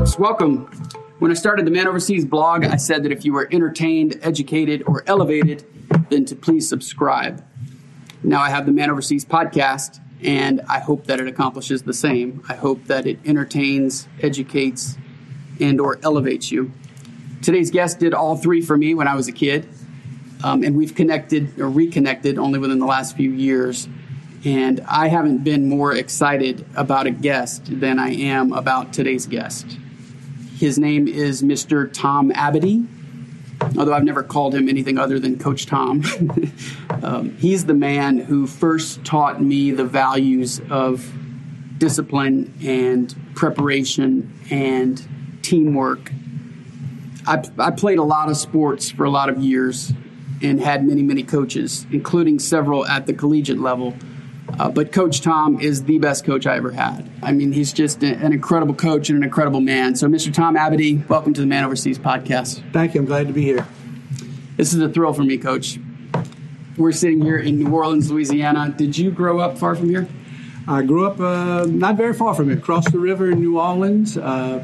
folks. Welcome. When I started the Man Overseas blog, I said that if you were entertained, educated, or elevated, then to please subscribe. Now I have the Man Overseas podcast, and I hope that it accomplishes the same. I hope that it entertains, educates, and or elevates you. Today's guest did all three for me when I was a kid, and we've connected or reconnected only within the last few years. And I haven't been more excited about a guest than I am about today's guest. His name is Mr. Tom Abity, although I've never called him anything other than Coach Tom. He's the man who first taught me the values of discipline and preparation and teamwork. I played a lot of sports for a lot of years and had many, many coaches, including several at the collegiate level. But Coach Tom is the best coach I ever had. I mean, he's just an incredible coach and an incredible man. So, Mr. Tom Abity, welcome to the Man Overseas podcast. Thank you. I'm glad to be here. This is a thrill for me, Coach. We're sitting here in New Orleans, Louisiana. Did you grow up far from here? I grew up not very far from it, across the river in New Orleans. I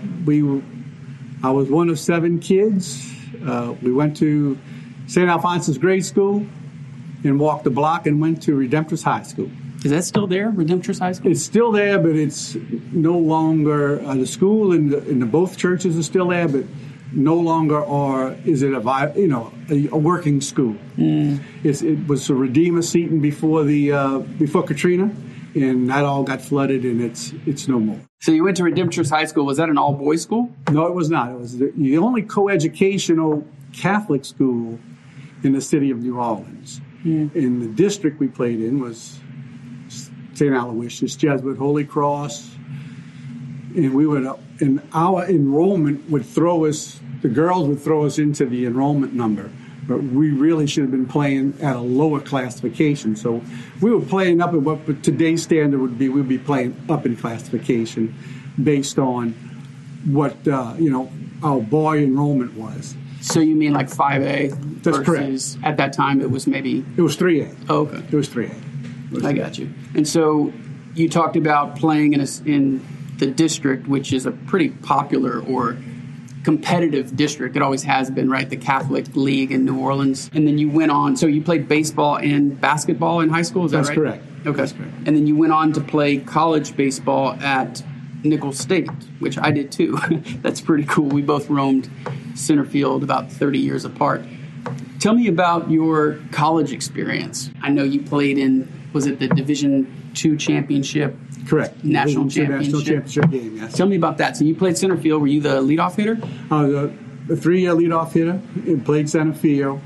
was one of 7 kids. We went to St. Alphonsus Grade School and walked the block and went to Redemptorist High School. Is that still there, Redemptorist High School? It's still there, but it's no longer the school and the both churches are still there, but no longer is it a working school. It was a Redeemer Seton before Katrina, and that all got flooded, and it's no more. So you went to Redemptorist High School. Was that an all-boys school? No, it was not. It was the only coeducational Catholic school in the city of New Orleans. And the district we played in was St. Aloysius, Jesuit, Holy Cross. And our enrollment would the girls would throw us into the enrollment number. But we really should have been playing at a lower classification. So we were playing up at what today's standard would be. We'd be playing up in classification based on what, our boy enrollment was. So you mean like 5A? That's versus correct. At that time, it was maybe... It was 3A. Oh, okay. It was 3A. I got you. And so you talked about playing in the district, which is a pretty popular or competitive district. It always has been, right? The Catholic League in New Orleans. And then you went on. So you played baseball and basketball in high school, is that right? That's correct. Okay. That's correct. And then you went on to play college baseball at Nicholls State, which I did too. That's pretty cool. We both roamed center field about 30 years apart. Tell me about your college experience. I know you played in, was it the Division II championship? Correct. National championship. National championship game, yes. Tell me about that. So you played center field. Were you the leadoff hitter? The 3-year leadoff hitter and played center field.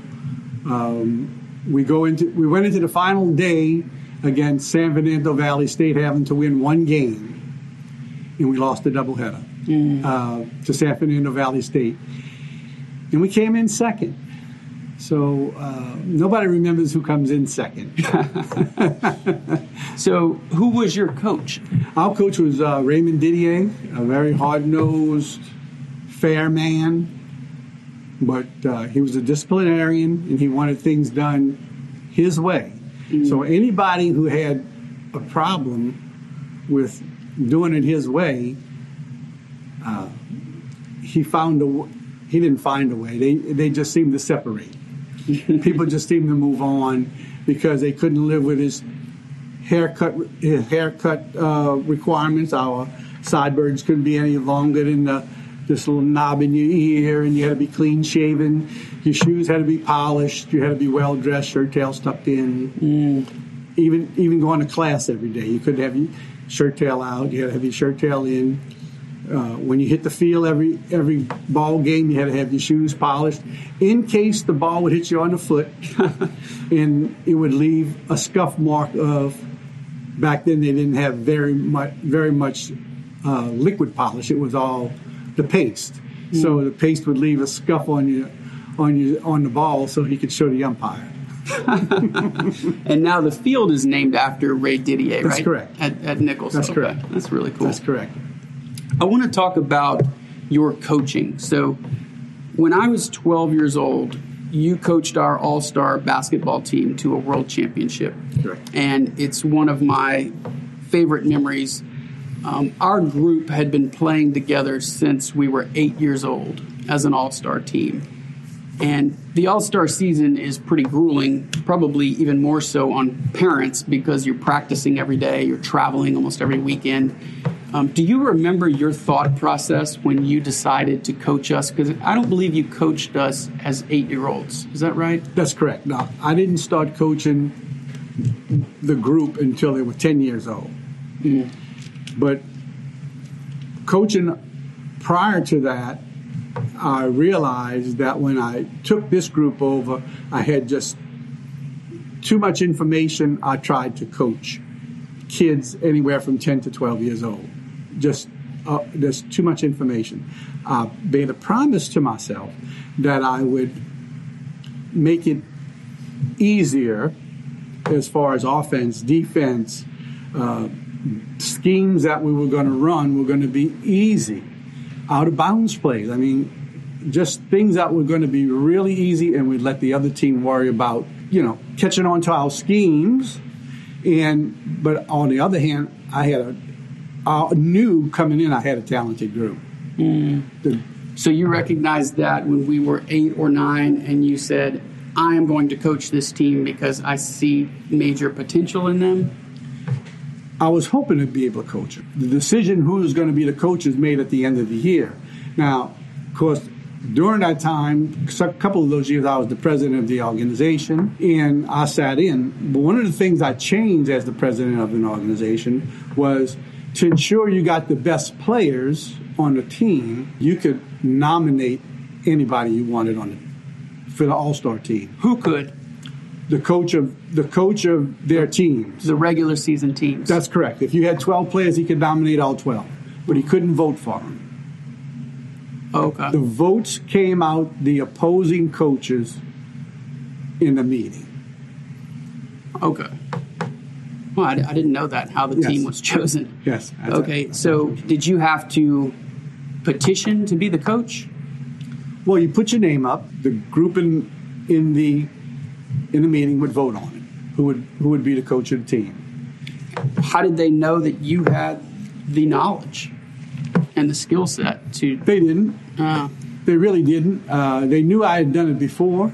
We went into the final day against San Fernando Valley State, having to win one game, and we lost a doubleheader to San Fernando Valley State, and we came in second. So nobody remembers who comes in second. So who was your coach? Our coach was Raymond Didier, a very hard-nosed, fair man. But he was a disciplinarian, and he wanted things done his way. So anybody who had a problem with doing it his way, he didn't find a way. They just seemed to separate. People just seemed to move on because they couldn't live with his haircut requirements. Our sideburns couldn't be any longer than this little knob in your ear, and you had to be clean shaven. Your shoes had to be polished. You had to be well dressed, shirt tails tucked in. Even going to class every day, you couldn't have your shirt tail out. You had to have your shirt tail in. When you hit the field every ball game, you had to have your shoes polished in case the ball would hit you on the foot, and it would leave a scuff mark of. Back then, they didn't have very much liquid polish. It was all the paste. So the paste would leave a scuff on the ball, so he could show the umpire. And now the field is named after Ray Didier, right? That's correct. At Nicholls. That's correct. That's really cool. That's correct. I want to talk about your coaching. So when I was 12 years old, you coached our all-star basketball team to a world championship. Correct. And it's one of my favorite memories. Our group had been playing together since we were 8 years old as an all-star team. And the all-star season is pretty grueling, probably even more so on parents because you're practicing every day, you're traveling almost every weekend. Do you remember your thought process when you decided to coach us? Because I don't believe you coached us as 8-year-olds. Is that right? That's correct. No, I didn't start coaching the group until they were 10 years old. Mm. But coaching prior to that, I realized that when I took this group over, I had just too much information. I tried to coach kids anywhere from 10 to 12 years old. Just there's too much information. I made a promise to myself that I would make it easier as far as offense, defense, schemes that we were going to run were going to be easy. Out of bounds plays. I mean, just things that were going to be really easy, and we'd let the other team worry about, catching on to our schemes. But on the other hand, I knew coming in I had a talented group. Mm. So you recognized that when we were 8 or 9, and you said, I am going to coach this team because I see major potential in them? I was hoping to be able to coach them. The decision who was going to be the coach is made at the end of the year. Now, of course, during that time, a couple of those years, I was the president of the organization, and I sat in. But one of the things I changed as the president of an organization was to ensure you got the best players on the team. You could nominate anybody you wanted for the all-star team. Who could? The coach of their teams. The regular season teams. That's correct. If you had 12 players, he could nominate all 12, but he couldn't vote for them. Okay. The votes came out the opposing coaches in the meeting. Okay. Well, I didn't know that, how the team was chosen. Yes. Okay, so did you have to petition to be the coach? Well, you put your name up. The group in the meeting would vote on it. Who would be the coach of the team? How did they know that you had the knowledge and the skill set to? They didn't. They really didn't. They knew I had done it before.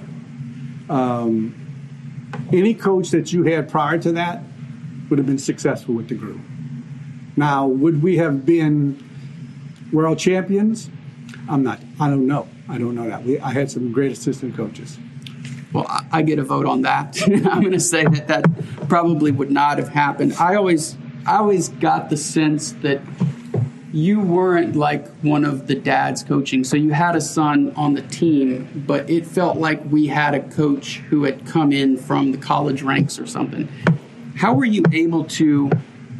Any coach that you had prior to that would have been successful with the group. Now, would we have been world champions? I don't know. I don't know that. I had some great assistant coaches. Well, I get a vote on that. I'm going to say that probably would not have happened. I always got the sense that you weren't like one of the dads coaching. So you had a son on the team, but it felt like we had a coach who had come in from the college ranks or something. How were you able to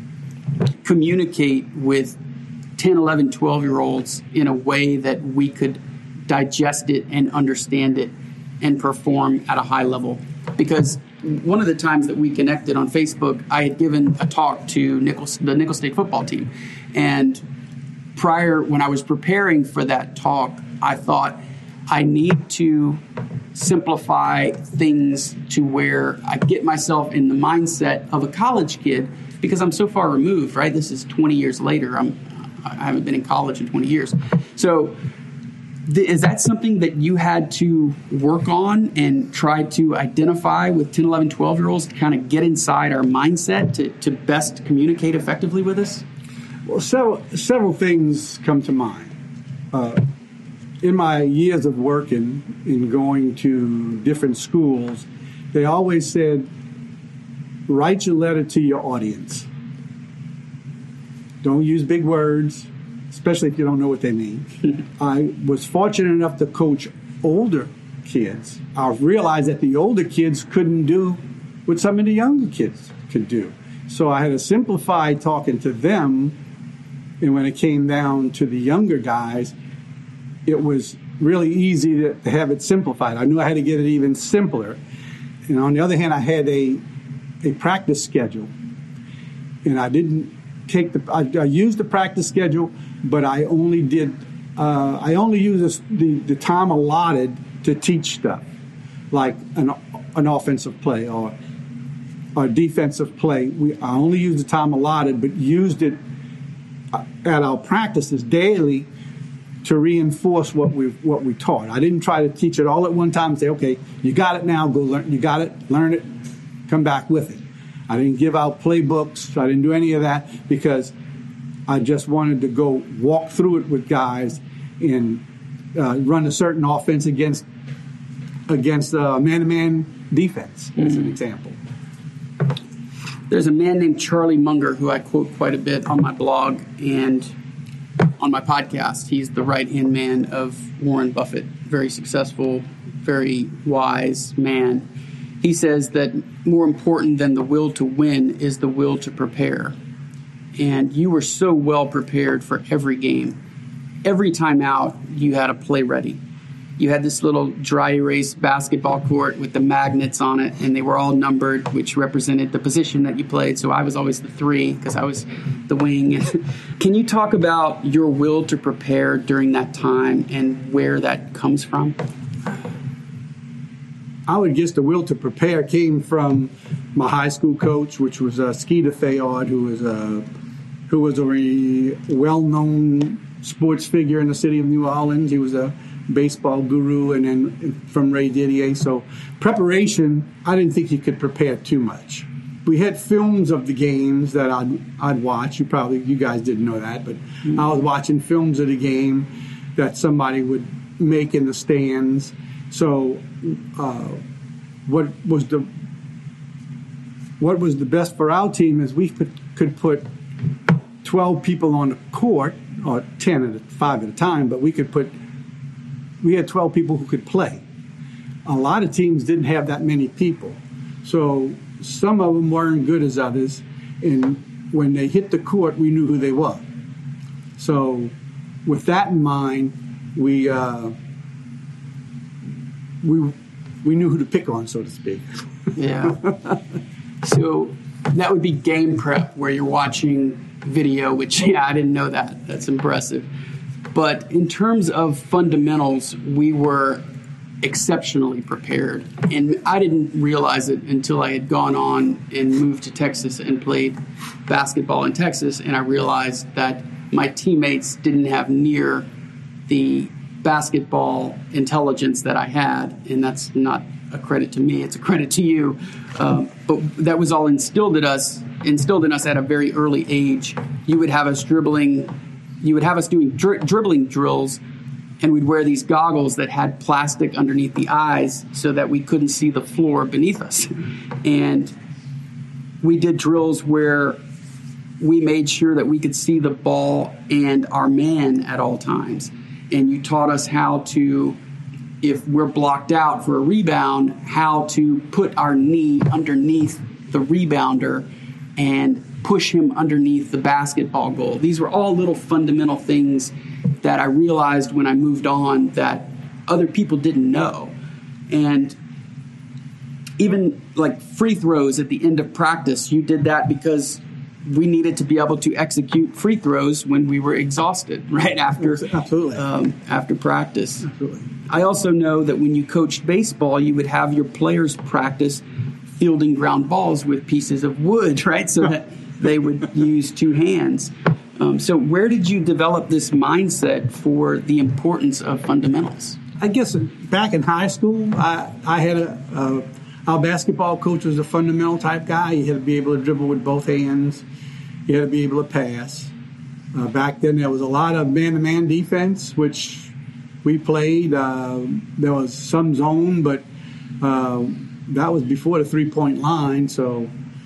communicate with 10, 11, 12-year-olds in a way that we could digest it and understand it and perform at a high level? Because one of the times that we connected on Facebook, I had given a talk to the Nicholls State football team. And prior, when I was preparing for that talk, I thought I need to simplify things to where I get myself in the mindset of a college kid, because I'm so far removed, right? This is 20 years later. I haven't been in college in 20 years. So is that something that you had to work on and try to identify with 10, 11, 12-year-olds to kind of get inside our mindset to best communicate effectively with us? Well, several things come to mind. In my years of working and going to different schools, they always said, write your letter to your audience. Don't use big words, especially if you don't know what they mean. I was fortunate enough to coach older kids. I realized that the older kids couldn't do what some of the younger kids could do. So I had to simplify talking to them, and when it came down to the younger guys, it was really easy to have it simplified. I knew I had to get it even simpler. And on the other hand, I had a practice schedule, and I didn't take I used the practice schedule, but I only used the time allotted to teach stuff, like an offensive play or defensive play. I only used the time allotted, but used it at our practices daily to reinforce what we taught. I didn't try to teach it all at one time and say, okay, you got it now, go learn. You got it, learn it, come back with it. I didn't give out playbooks. I didn't do any of that because I just wanted to go walk through it with guys and run a certain offense against man-to-man defense, as an example. There's a man named Charlie Munger who I quote quite a bit on my blog and on my podcast. He's the right-hand man of Warren Buffett, very successful, very wise man. He says that more important than the will to win is the will to prepare. And you were so well prepared for every game. Every time out, you had a play ready. You had this little dry erase basketball court with the magnets on it, and they were all numbered, which represented the position that you played. So I was always the 3 because I was the wing. Can you talk about your will to prepare during that time and where that comes from? I would guess the will to prepare came from my high school coach, which was Skeeter Fayard, who was a well-known sports figure in the city of New Orleans. He was a baseball guru, and then from Ray Didier. So preparation, I didn't think you could prepare too much. We had films of the games that I'd watch. You guys didn't know that, but I was watching films of the game that somebody would make in the stands. So what was the best for our team is we could put 12 people on the court, or 5 at a time, but we had 12 people who could play. A lot of teams didn't have that many people. So some of them weren't good as others, and when they hit the court, we knew who they were. So with that in mind, we knew who to pick on, so to speak. Yeah. So that would be game prep, where you're watching video, which, I didn't know that. That's impressive. But in terms of fundamentals, we were exceptionally prepared. And I didn't realize it until I had gone on and moved to Texas and played basketball in Texas. And I realized that my teammates didn't have near the basketball intelligence that I had. And that's not a credit to me, it's a credit to you. But that was all instilled in us at a very early age. You would have us doing dribbling drills, and we'd wear these goggles that had plastic underneath the eyes so that we couldn't see the floor beneath us. And we did drills where we made sure that we could see the ball and our man at all times. And you taught us how to, if we're blocked out for a rebound, how to put our knee underneath the rebounder and push him underneath the basketball goal. These were all little fundamental things that I realized when I moved on that other people didn't know. And even like free throws at the end of practice, you did that because we needed to be able to execute free throws when we were exhausted right after after practice. Absolutely. I also know that when you coached baseball, you would have your players practice fielding ground balls with pieces of wood, right? So that they would use 2 hands. So where did you develop this mindset for the importance of fundamentals? I guess back in high school, I had our basketball coach was a fundamental type guy. You had to be able to dribble with both hands. You had to be able to pass. Back then, there was a lot of man-to-man defense, which we played. There was some zone, but that was before the three-point line. So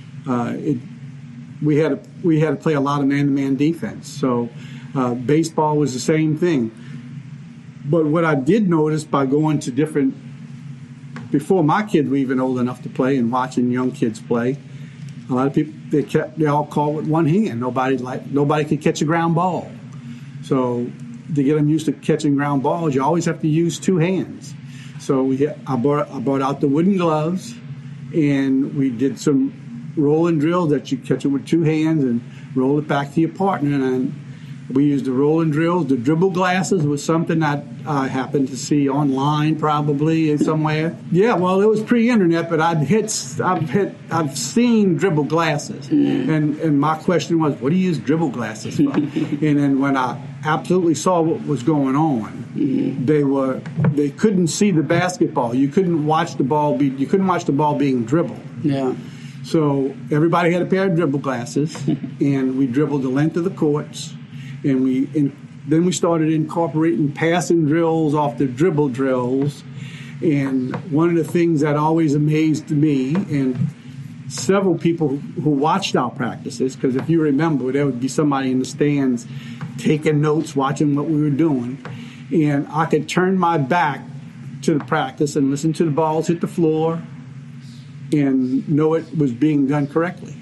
we had to play a lot of man-to-man defense. So baseball was the same thing. But what I did notice by going to different, before my kids were even old enough to play and watching young kids play, a lot of people they all called with one hand. Nobody could catch a ground ball. So to get them used to catching ground balls, you always have to use 2 hands. So I brought out the wooden gloves, and we did some rolling drills that you catch it with 2 hands and roll it back to your partner. And We used the rolling drills. The dribble glasses was something that I happened to see online, probably somewhere. Yeah, well, it was pre-internet, but I've seen dribble glasses, and my question was, what do you use dribble glasses for? And then when I absolutely saw what was going on, they couldn't see the basketball. You couldn't watch the ball being dribbled. Yeah. So everybody had a pair of dribble glasses, and we dribbled the length of the courts. And then we started incorporating passing drills off the dribble drills. And one of the things that always amazed me and several people who watched our practices, because if you remember, there would be somebody in the stands taking notes, watching what we were doing. And I could turn my back to the practice and listen to the balls hit the floor and know it was being done correctly.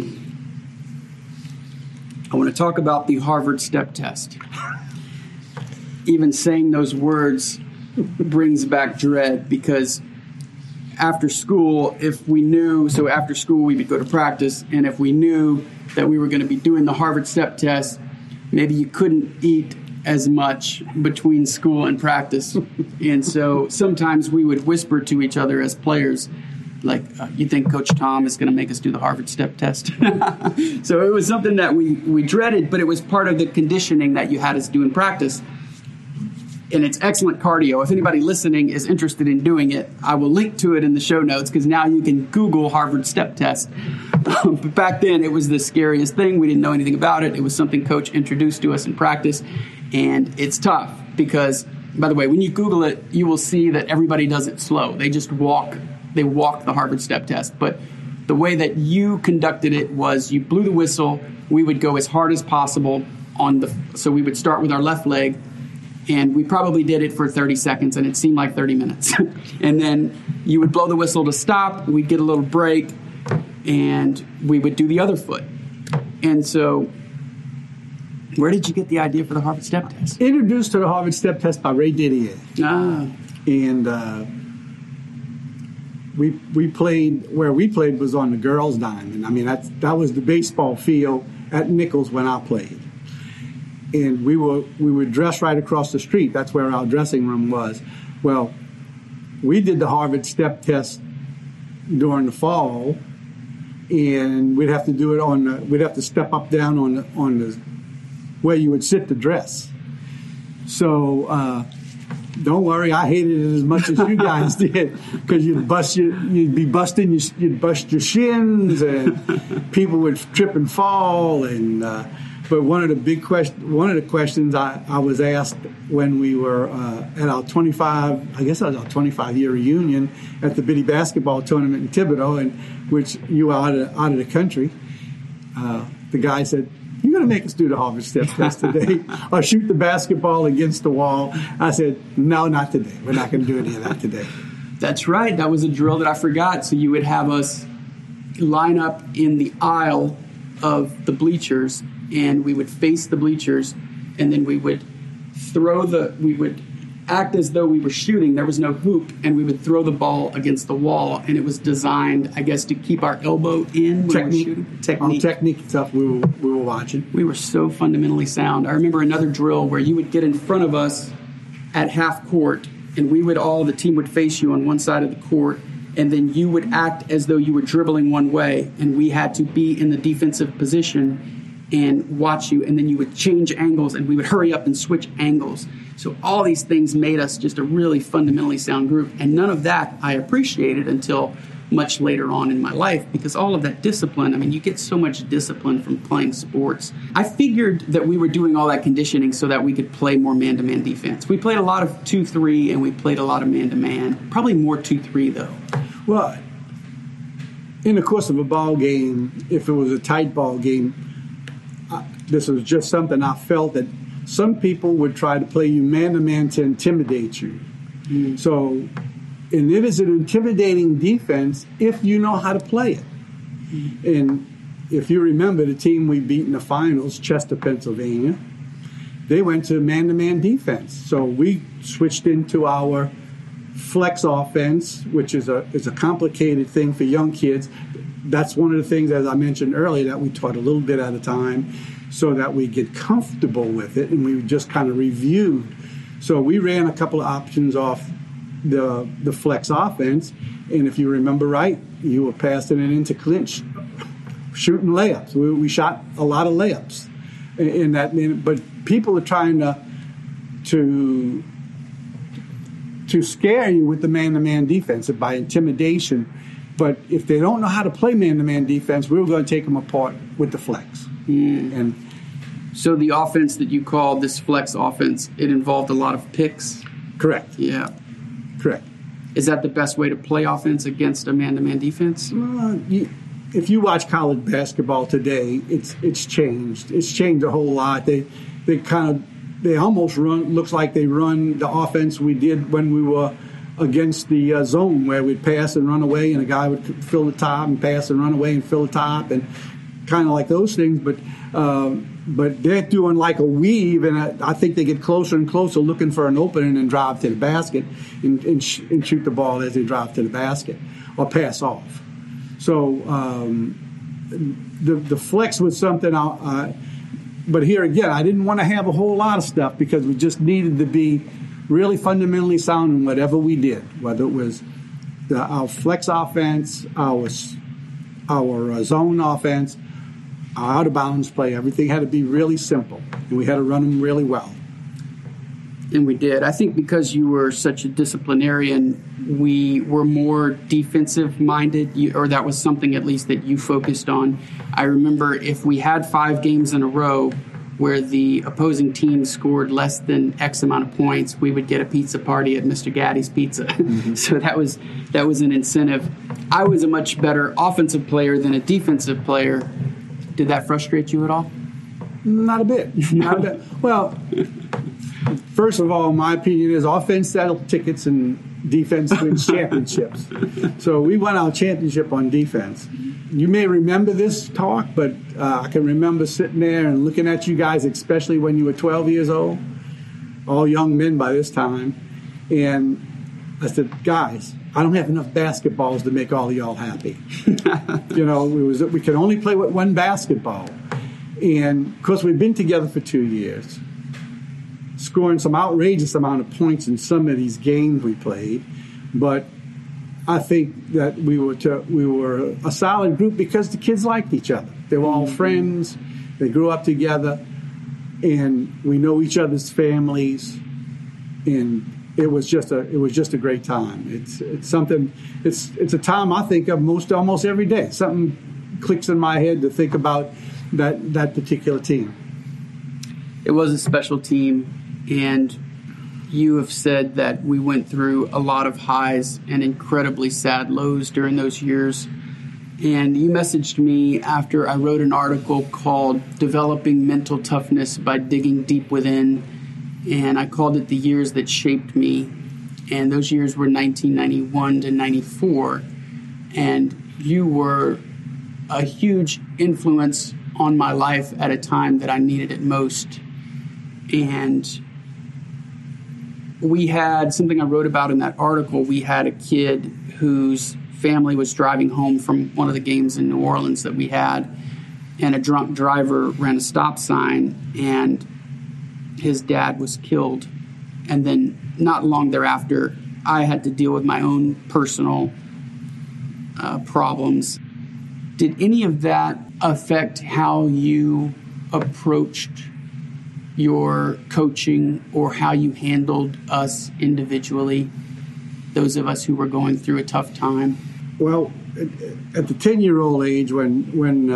I want to talk about the Harvard step test. Even saying those words brings back dread, because after school, after school we would go to practice, and if we knew that we were going to be doing the Harvard step test, maybe you couldn't eat as much between school and practice. And so sometimes we would whisper to each other as players, like, you think Coach Tom is going to make us do the Harvard step test? So it was something that we dreaded, but it was part of the conditioning that you had us do in practice. And it's excellent cardio. If anybody listening is interested in doing it, I will link to it in the show notes, because now you can Google Harvard step test. But back then, it was the scariest thing. We didn't know anything about it. It was something Coach introduced to us in practice. And it's tough because, by the way, when you Google it, you will see that everybody does it slow. They just walk. They walked the Harvard step test. But the way that you conducted it was you blew the whistle. We would go as hard as possible so we would start with our left leg, and we probably did it for 30 seconds, and it seemed like 30 minutes. And then you would blow the whistle to stop. We'd get a little break, and we would do the other foot. And so where did you get the idea for the Harvard step test? Introduced to the Harvard step test by Ray Didier. And we played was on the girls' diamond. I mean, that was the baseball field at Nichols when I played. And we would dress right across the street. That's where our dressing room was. Well, we did the Harvard step test during the fall, and we'd have to do it we'd have to step up down on the where you would sit to dress. So don't worry, I hated it as much as you guys did, because you'd bust your shins, and people would trip and fall. And but one of the questions I was asked when we were at our 25-year reunion at the Biddy basketball tournament in Thibodaux, in which you were out of the country. The guy said, "You're going to make us do the Harvard step test today, or shoot the basketball against the wall?" I said, "No, not today. We're not going to do any of that today." That's right. That was a drill that I forgot. So you would have us line up in the aisle of the bleachers, and we would face the bleachers, and then we would act as though we were shooting. There was no hoop, and we would throw the ball against the wall, and it was designed, I guess, to keep our elbow in when we're shooting. Technique stuff we were watching. We were so fundamentally sound. I remember another drill where you would get in front of us at half court, and the team would face you on one side of the court, and then you would act as though you were dribbling one way, and we had to be in the defensive position and watch you, and then you would change angles, and we would hurry up and switch angles. So all these things made us just a really fundamentally sound group, and none of that I appreciated until much later on in my life, because all of that discipline, I mean, you get so much discipline from playing sports. I figured that we were doing all that conditioning so that we could play more man-to-man defense. We played a lot of 2-3, and we played a lot of man-to-man, probably more 2-3, though. Well, in the course of a ball game, if it was a tight ball game, this was just something I felt that some people would try to play you man-to-man to intimidate you. So, and it is an intimidating defense if you know how to play it. And if you remember the team we beat in the finals, Chester, Pennsylvania, they went to man-to-man defense. So we switched into our flex offense, which is a complicated thing for young kids. That's one of the things, as I mentioned earlier, that we taught a little bit at a time. so that we get comfortable with it, and we just kind of reviewed. So we ran a couple of options off the flex offense, and if you remember right, you were passing it into clinch, shooting layups. We shot a lot of layups in that minute, but people are trying to scare you with the man-to-man defense by intimidation. But if they don't know how to play man-to-man defense, we're going to take them apart with the flex. And so the offense that you called this flex offense, it involved a lot of picks? Correct. Yeah. Correct. Is that the best way to play offense against a man-to-man defense? If you watch college basketball today, it's changed. It's changed a whole lot. They almost looks like they run the offense we did when we were against the zone, where we'd pass and run away, and a guy would fill the top and pass and run away and fill the top, and kind of like those things. But they're doing like a weave, and I think they get closer and closer, looking for an opening and drive to the basket and shoot the ball as they drive to the basket or pass off. So the flex was something. But here again, I didn't want to have a whole lot of stuff because we just needed to be really fundamentally sound in whatever we did, whether it was our flex offense, our zone offense, our out-of-bounds play. Everything had to be really simple, and we had to run them really well. And we did. I think because you were such a disciplinarian, we were more defensive-minded, or that was something at least that you focused on. I remember if we had 5 games in a row where the opposing team scored less than X amount of points, we would get a pizza party at Mr. Gaddy's Pizza. Mm-hmm. So that was an incentive. I was a much better offensive player than a defensive player. Did that frustrate you at all? Not a bit. Not a bit. Well, first of all, my opinion is offense sells tickets and defense wins championships. So we won our championship on defense. You may remember this talk, but I can remember sitting there and looking at you guys, especially when you were 12 years old, all young men by this time. And I said, guys, I don't have enough basketballs to make all of y'all happy. We can only play with one basketball. And, of course, we've been together for 2 years, scoring some outrageous amount of points in some of these games we played. But I think that we were a solid group because the kids liked each other. They were all friends. They grew up together, and we know each other's families. And it was just a great time. It's something. It's a time I think of almost every day. Something clicks in my head to think about that particular team. It was a special team, and you have said that we went through a lot of highs and incredibly sad lows during those years. And you messaged me after I wrote an article called Developing Mental Toughness by Digging Deep Within, and I called it The Years That Shaped Me. And those years were 1991 to 94. And you were a huge influence on my life at a time that I needed it most. And we had something I wrote about in that article. We had a kid whose family was driving home from one of the games in New Orleans that we had, and a drunk driver ran a stop sign, and his dad was killed. And then not long thereafter, I had to deal with my own personal problems. Did any of that affect how you approached your coaching or how you handled us individually, those of us who were going through a tough time? Well, at the 10-year-old age, when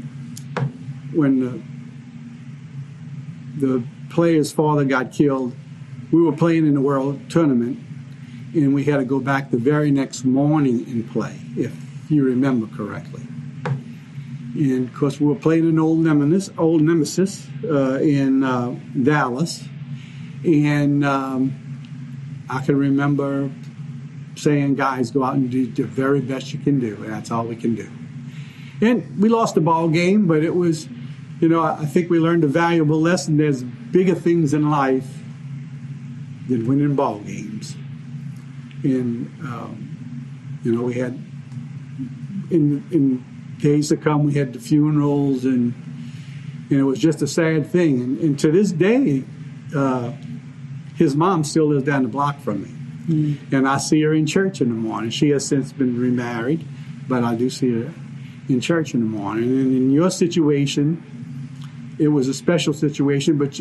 the player's father got killed, we were playing in the World Tournament, and we had to go back the very next morning and play, if you remember correctly. And, of course, we were playing an old nemesis in Dallas. And I can remember saying, guys, go out and do the very best you can do. And that's all we can do. And we lost the ball game, but it was, I think we learned a valuable lesson. There's bigger things in life than winning ball games. And, we had, in days to come, we had the funerals, and And it was just a sad thing. And to this day, his mom still lives down the block from me. And I see her in church in the morning. She has since been remarried, but I do see her in church in the morning. And in your situation, it was a special situation, but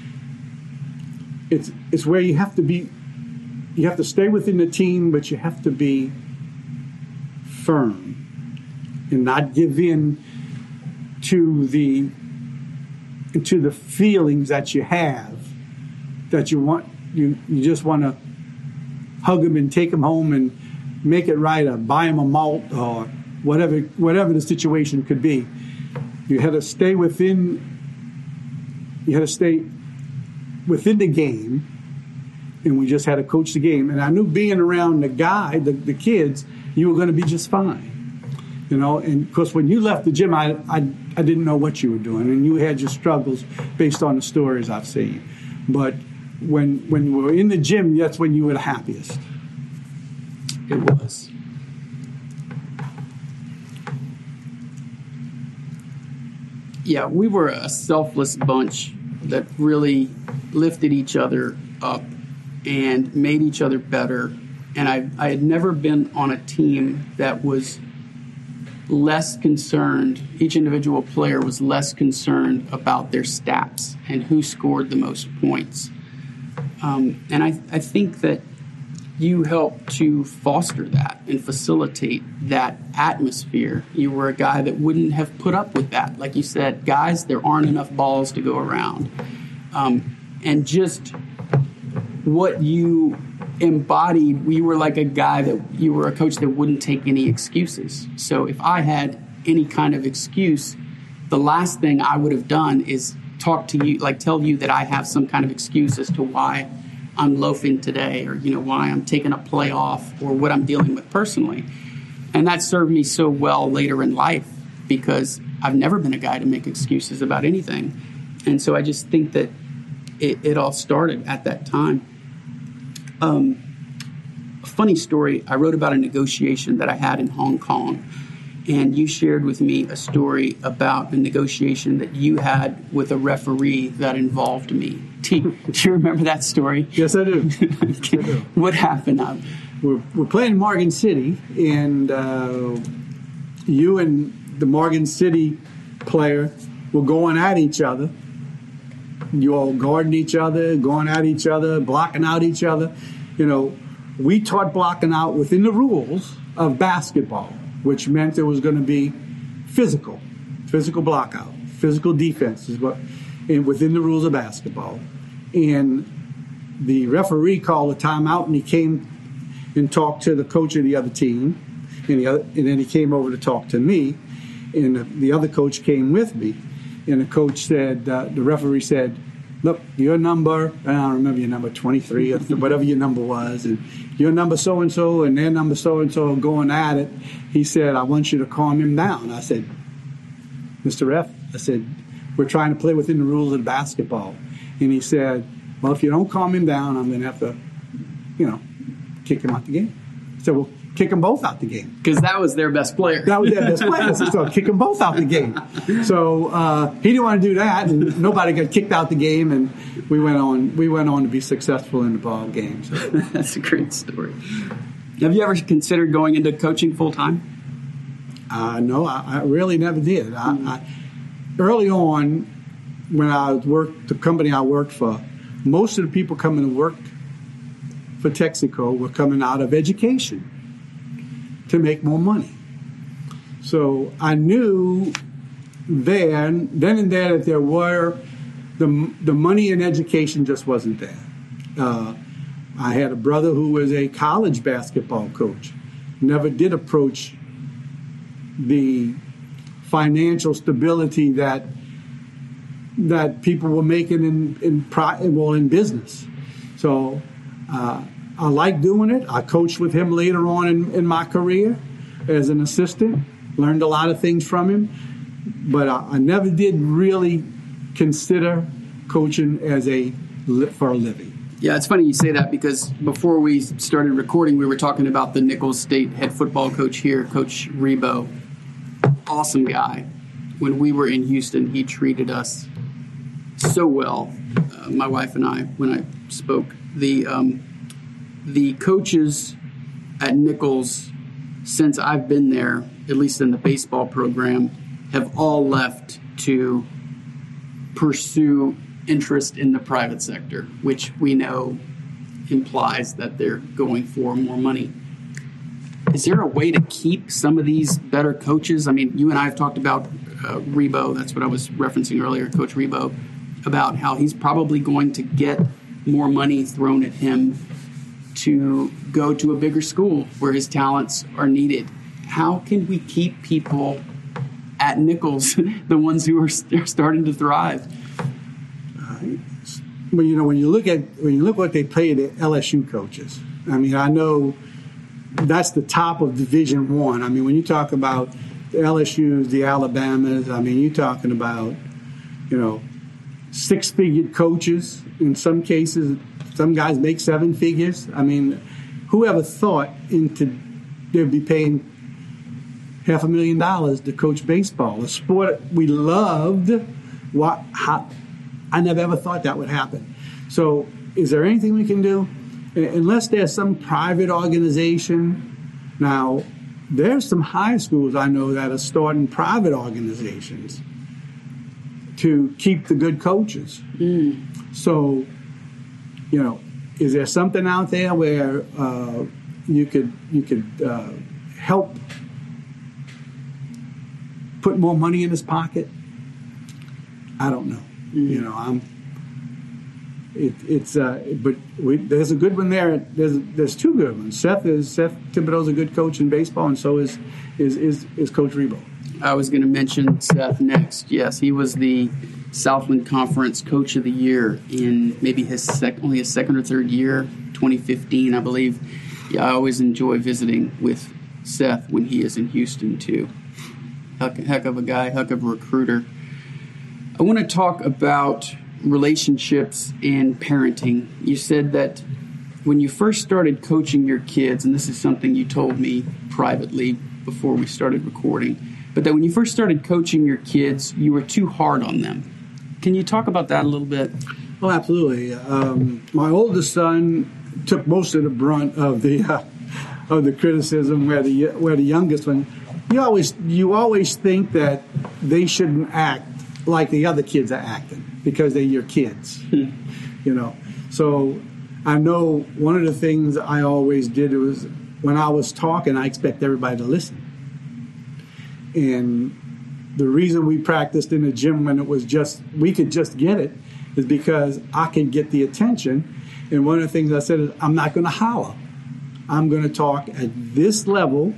it's where you have to stay within the team, but you have to be firm and not give in to the feelings that you have, that you just want to hug them and take them home and make it right, or buy them a malt, or whatever the situation could be. You had to stay within the game, and we just had to coach the game. And I knew being around the kids, you were going to be just fine, And because when you left the gym, I didn't know what you were doing, and you had your struggles based on the stories I've seen. But when we were in the gym, that's when you were the happiest. It was. Yeah, we were a selfless bunch that really lifted each other up and made each other better. And I had never been on a team that was less concerned, each individual player was less concerned about their stats and who scored the most points. And I think that you helped to foster that and facilitate that atmosphere. You were a guy that wouldn't have put up with that. Like you said, guys, there aren't enough balls to go around. And just what you embodied, we were like a guy you were a coach that wouldn't take any excuses. So if I had any kind of excuse, the last thing I would have done is talk to you, like tell you that I have some kind of excuse as to why I'm loafing today, or why I'm taking a play off, or what I'm dealing with personally. And that served me so well later in life, because I've never been a guy to make excuses about anything. And so I just think that it all started at that time. A funny story, I wrote about a negotiation that I had in Hong Kong, and you shared with me a story about a negotiation that you had with a referee that involved me. Do you remember that story? Yes, I do. Okay. Yes, I do. What happened? We're playing Morgan City, and you and the Morgan City player were going at each other. You all guarding each other, going at each other, blocking out each other. We taught blocking out within the rules of basketball, which meant there was going to be physical blockout, physical defense is what, and within the rules of basketball. And the referee called a timeout, and he came and talked to the coach of the other team, and then he came over to talk to me, and the other coach came with me. And the coach said, the referee said, "Look, your number," and I don't remember your number, 23 or whatever your number was, and your number so-and-so and their number so-and-so going at it. He said, "I want you to calm him down." I said, "Mr. Ref," I said, "we're trying to play within the rules of basketball." And he said, "Well, if you don't calm him down, I'm going to have to, kick him out the game." I said, "Well, kick them both out the game." Because that was their best player. That was their best player, so kick them both out the game. So he didn't want to do that, and nobody got kicked out the game, and we went on to be successful in the ball game. So. That's a great story. Have you ever considered going into coaching full time? No, I really never did. Early on, when I worked, the company I worked for, most of the people coming to work for Texaco were coming out of education to make more money. So I knew then and there that there were the money in education just wasn't there. I had a brother who was a college basketball coach. Never did approach the financial stability that people were making in business. So I liked doing it. I coached with him later on in my career as an assistant. Learned a lot of things from him. But I never did really consider coaching for a living. Yeah, it's funny you say that, because before we started recording, we were talking about the Nichols State head football coach here, Coach Rebo. Awesome guy. when we were in Houston, he treated us so well. My wife and I, when I spoke, the coaches at Nichols, since I've been there, at least in the baseball program, have all left to pursue interest in the private sector, which we know implies that they're going for more money. Is there a way to keep some of these better coaches? I mean, you and I have talked about Rebo. That's what I was referencing earlier, Coach Rebo, about how he's probably going to get more money thrown at him to go to a bigger school where his talents are needed. How can we keep people at Nichols, the ones who are starting to thrive? But when you look what they pay the LSU coaches, I mean, I know that's the top of Division I. I mean, when you talk about the LSU's, the Alabamas, I mean, you're talking about, six-figure coaches. In some cases, some guys make seven figures. I mean, whoever thought they'd be paying $500,000 to coach baseball, a sport we loved? I never ever thought that would happen. So is there anything we can do? Unless there's some private organization. Now, there's some high schools I know that are starting private organizations to keep the good coaches. So, is there something out there where you could help put more money in his pocket? I don't know. But there's a good one there. There's two good ones. Seth Thibodeau's a good coach in baseball, and so is Coach Rebo. I was going to mention Seth next. Yes, he was the Southland Conference Coach of the Year in maybe only his second or third year, 2015, I believe. Yeah, I always enjoy visiting with Seth when he is in Houston too. Heck of a guy, heck of a recruiter. I want to talk about relationships and parenting. You said that when you first started coaching your kids, and this is something you told me privately before we started recording, but that when you first started coaching your kids, you were too hard on them. Can you talk about that a little bit? Well, absolutely. My oldest son took most of the brunt of the criticism, where the youngest one, you always think that they shouldn't act like the other kids are acting because they're your kids, So I know one of the things I always did was when I was talking, I expect everybody to listen. And the reason we practiced in the gym when we could just get it is because I could get the attention. And one of the things I said is, I'm not going to holler. I'm going to talk at this level,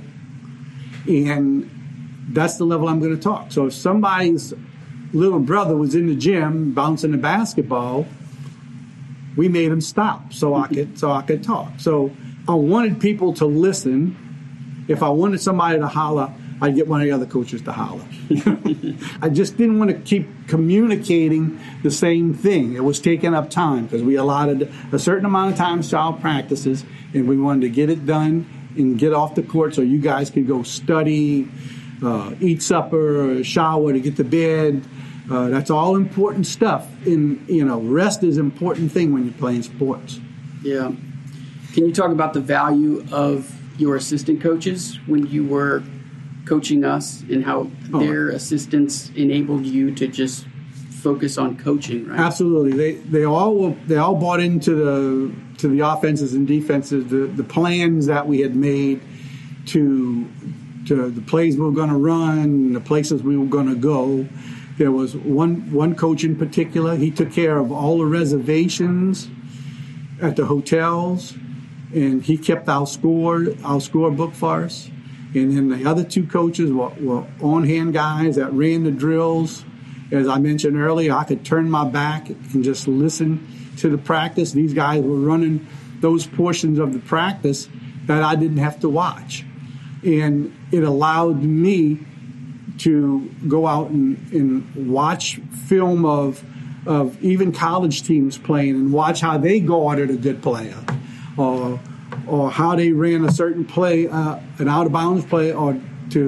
and that's the level I'm going to talk. So if somebody's little brother was in the gym bouncing the basketball, we made him stop so I could talk. So I wanted people to listen. If I wanted somebody to holler, I'd get one of the other coaches to holler. I just didn't want to keep communicating the same thing. It was taking up time because we allotted a certain amount of time to child practices, and we wanted to get it done and get off the court so you guys could go study, eat supper, shower, to get to bed. That's all important stuff. And, rest is an important thing when you're playing sports. Yeah. Can you talk about the value of your assistant coaches when you were coaching us and how their assistants enabled you to just focus on coaching, right? Absolutely. They all bought into the offenses and defenses, the plans that we had made to the plays we were going to run, the places we were going to go. There was one coach in particular. He took care of all the reservations at the hotels, and he kept our scorebook for us. And then the other two coaches were on-hand guys that ran the drills. As I mentioned earlier, I could turn my back and just listen to the practice. These guys were running those portions of the practice that I didn't have to watch. And it allowed me to go out and watch film of even college teams playing and watch how they guarded a good player, or how they ran a certain play, an out-of-bounds play, or to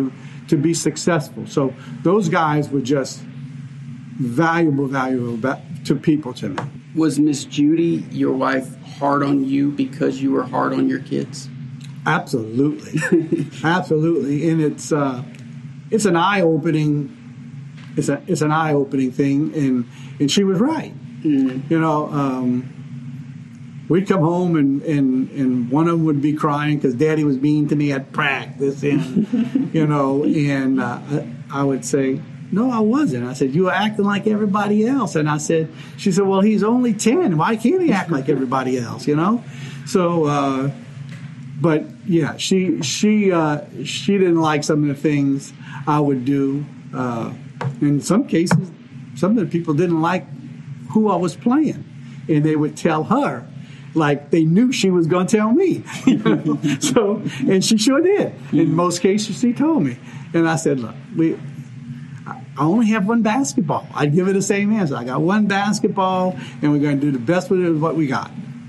to be successful. So those guys were just valuable to people to me. Was Miss Judy, your wife, hard on you because you were hard on your kids? Absolutely, absolutely, and it's an eye-opening. It's an eye-opening thing, and she was right. You know, we'd come home and one of them would be crying because Daddy was mean to me at practice, and you know, and I would say, no, I wasn't. I said, you were acting like everybody else, and she said, well, he's only 10. Why can't he act like everybody else? You know, so. But yeah, she didn't like some of the things I would do. In some cases, some of the people didn't like who I was playing, and they would tell her, like they knew she was going to tell me. You know? So, and she sure did. In most cases, she told me, and I said, look, I only have one basketball. I'd give her the same answer. I got one basketball, and we're going to do the best with it with what we got.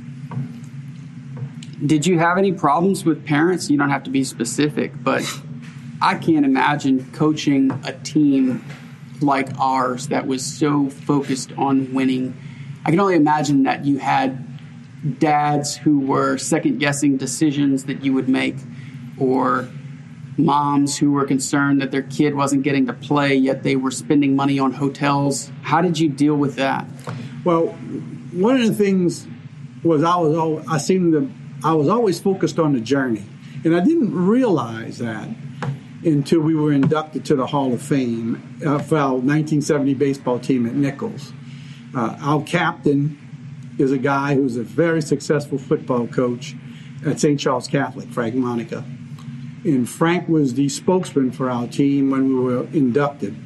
Did you have any problems with parents? You don't have to be specific, but I can't imagine coaching a team like ours that was so focused on winning. I can only imagine that you had dads who were second-guessing decisions that you would make, or moms who were concerned that their kid wasn't getting to play, yet they were spending money on hotels. How did you deal with that? Well, one of the things was I was always focused on the journey. And I didn't realize that until we were inducted to the Hall of Fame for our 1970 baseball team at Nichols. Our captain is a guy who's a very successful football coach at St. Charles Catholic, Frank Monica. And Frank was the spokesman for our team when we were inducted.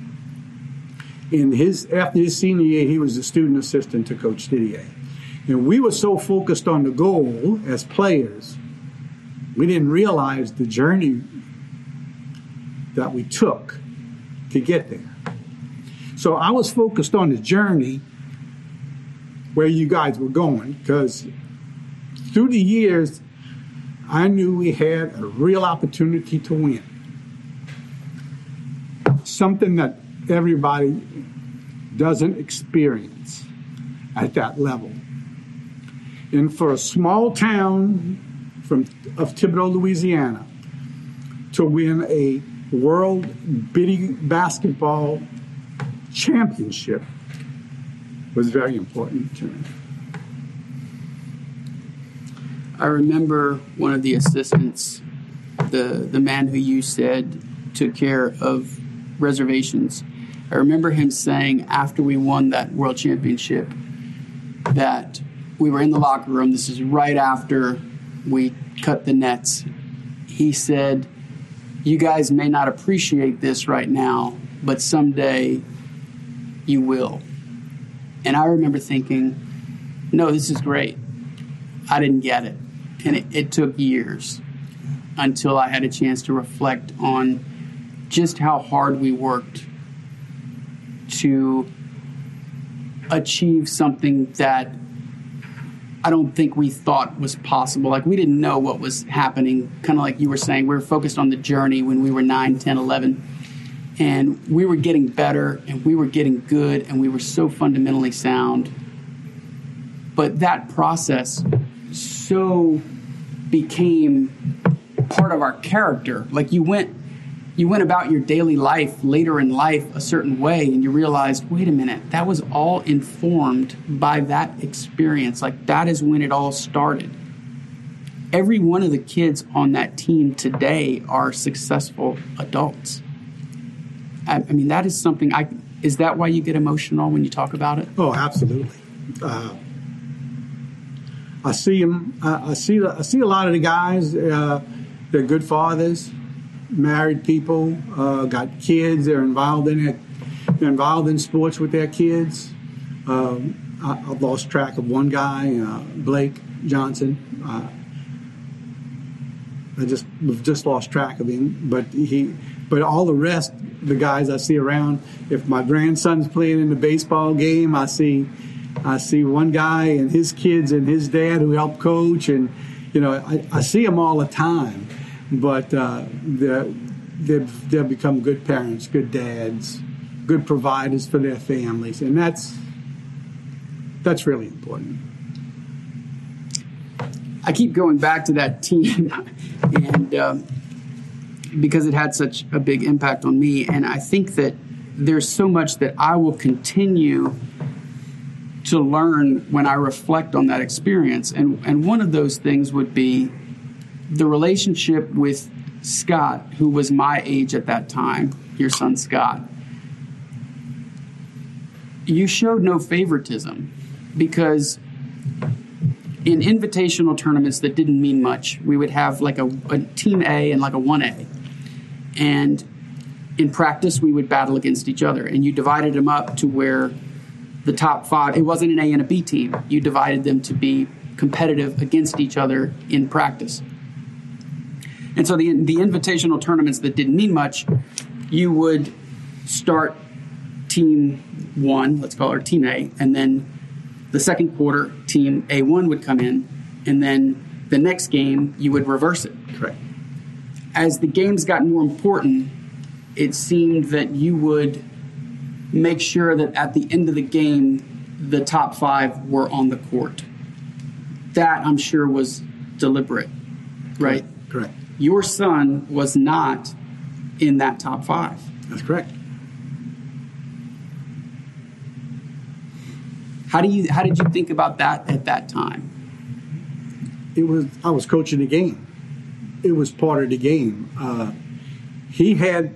After his senior year, he was the student assistant to Coach Didier. And we were so focused on the goal as players, we didn't realize the journey that we took to get there. So I was focused on the journey where you guys were going, because through the years, I knew we had a real opportunity to win. Something that everybody doesn't experience at that level. And for a small town of Thibodaux, Louisiana, to win a world biddy basketball championship was very important to me. I remember one of the assistants, the man who you said took care of reservations. I remember him saying after we won that world championship that we were in the locker room. This is right after we cut the nets. He said, you guys may not appreciate this right now, but someday you will. And I remember thinking, no, this is great. I didn't get it. And it took years until I had a chance to reflect on just how hard we worked to achieve something that I don't think we thought was possible. Like, we didn't know what was happening. Kind of like you were saying, we were focused on the journey when we were 9, 10, 11. And we were getting better, and we were getting good, and we were so fundamentally sound. But that process so became part of our character. Like, you went about your daily life later in life a certain way, and you realized, wait a minute, that was all informed by that experience. Like, that is when it all started. Every one of the kids on that team today are successful adults. I mean, that is something. Is that why you get emotional when you talk about it? Oh, absolutely. I see them. I see a lot of the guys. They're good fathers. Married people, got kids, they're involved in it. They're involved in sports with their kids. I've lost track of one guy, Blake Johnson. We've just lost track of him, but all the rest, the guys I see around, if my grandson's playing in the baseball game, I see one guy and his kids and his dad who help coach, and I see them all the time. But they'll become good parents, good dads, good providers for their families, and that's really important. I keep going back to that team, and because it had such a big impact on me, and I think that there's so much that I will continue to learn when I reflect on that experience, and one of those things would be the relationship with Scott, who was my age at that time, your son Scott. You showed no favoritism, because in invitational tournaments that didn't mean much, we would have like a team A and like a 1A. And in practice, we would battle against each other. And you divided them up to where the top 5, it wasn't an A and a B team. You divided them to be competitive against each other in practice. And so the invitational tournaments that didn't mean much, you would start team 1, let's call her team A, and then the second quarter, team A1 would come in, and then the next game, you would reverse it. Correct. As the games got more important, it seemed that you would make sure that at the end of the game, the top 5 were on the court. That, I'm sure, was deliberate, right? Correct. Your son was not in that top 5. That's correct. How did you think about that at that time? I was coaching the game. It was part of the game. He had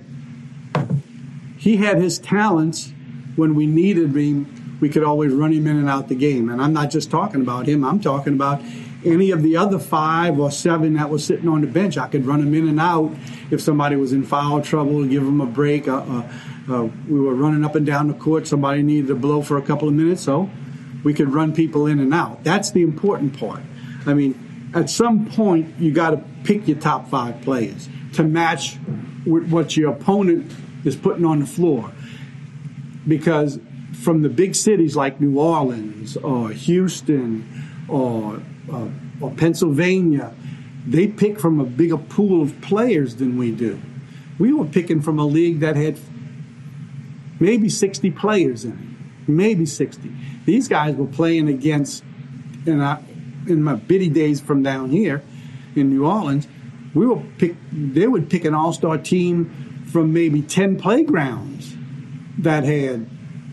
his talents. When we needed him, we could always run him in and out the game. And I'm not just talking about him. I'm talking about any of the other 5 or 7 that was sitting on the bench. I could run them in and out if somebody was in foul trouble, give them a break. We were running up and down the court. Somebody needed to blow for a couple of minutes, so we could run people in and out. That's the important part. I mean, at some point, you got to pick your top 5 players to match with what your opponent is putting on the floor. Because from the big cities like New Orleans or Houston or Pennsylvania, they pick from a bigger pool of players than we do. We were picking from a league that had maybe 60 players in it, maybe 60. These guys were playing against, in my bitty days from down here in New Orleans, they would pick an all-star team from maybe 10 playgrounds that had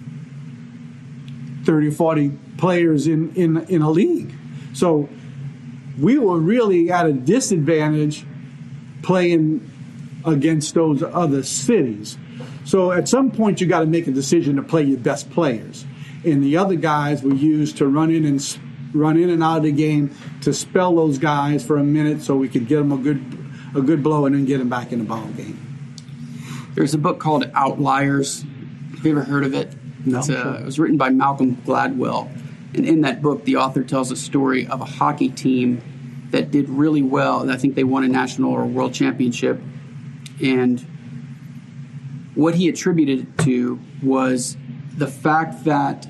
30 or 40 players in a league. So we were really at a disadvantage playing against those other cities. So at some point you got to make a decision to play your best players. And the other guys were used to run in and out of the game to spell those guys for a minute so we could get them a good blow and then get them back in the ball game. There's a book called Outliers. Have you ever heard of it? No. It was written by Malcolm Gladwell. And in that book, the author tells a story of a hockey team that did really well. And I think they won a national or a world championship. And what he attributed it to was the fact that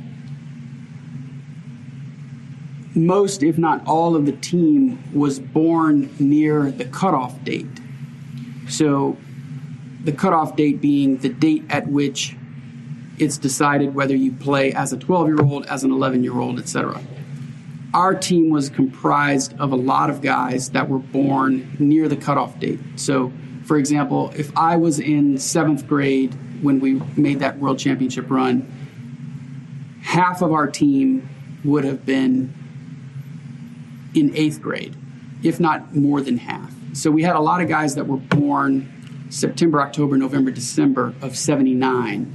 most, if not all, of the team was born near the cutoff date. So the cutoff date being the date at which it's decided whether you play as a 12-year-old, as an 11-year-old, etc. Our team was comprised of a lot of guys that were born near the cutoff date. So, for example, if I was in 7th grade when we made that world championship run, half of our team would have been in 8th grade, if not more than half. So we had a lot of guys that were born September, October, November, December of 79.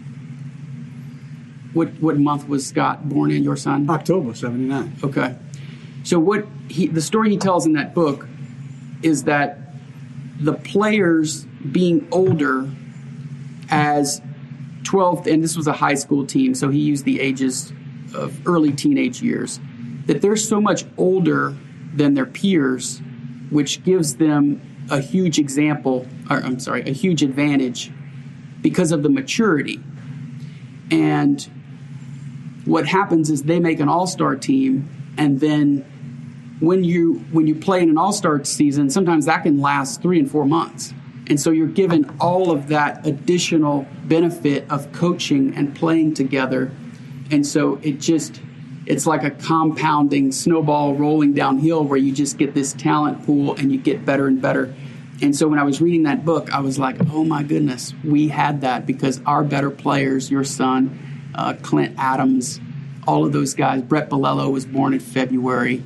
What month was Scott born in, your son? October 79. Okay. So the story he tells in that book is that the players being older as 12th, and this was a high school team, so he used the ages of early teenage years, that they're so much older than their peers, which gives them a huge a huge advantage because of the maturity. And what happens is they make an all-star team, and then when you play in an all-star season, sometimes that can last 3 and 4 months. And so you're given all of that additional benefit of coaching and playing together. And so it's like a compounding snowball rolling downhill where you just get this talent pool and you get better and better. And so when I was reading that book, I was like, oh my goodness, we had that because our better players, your son, Clint Adams, all of those guys, Brett Bolello was born in February.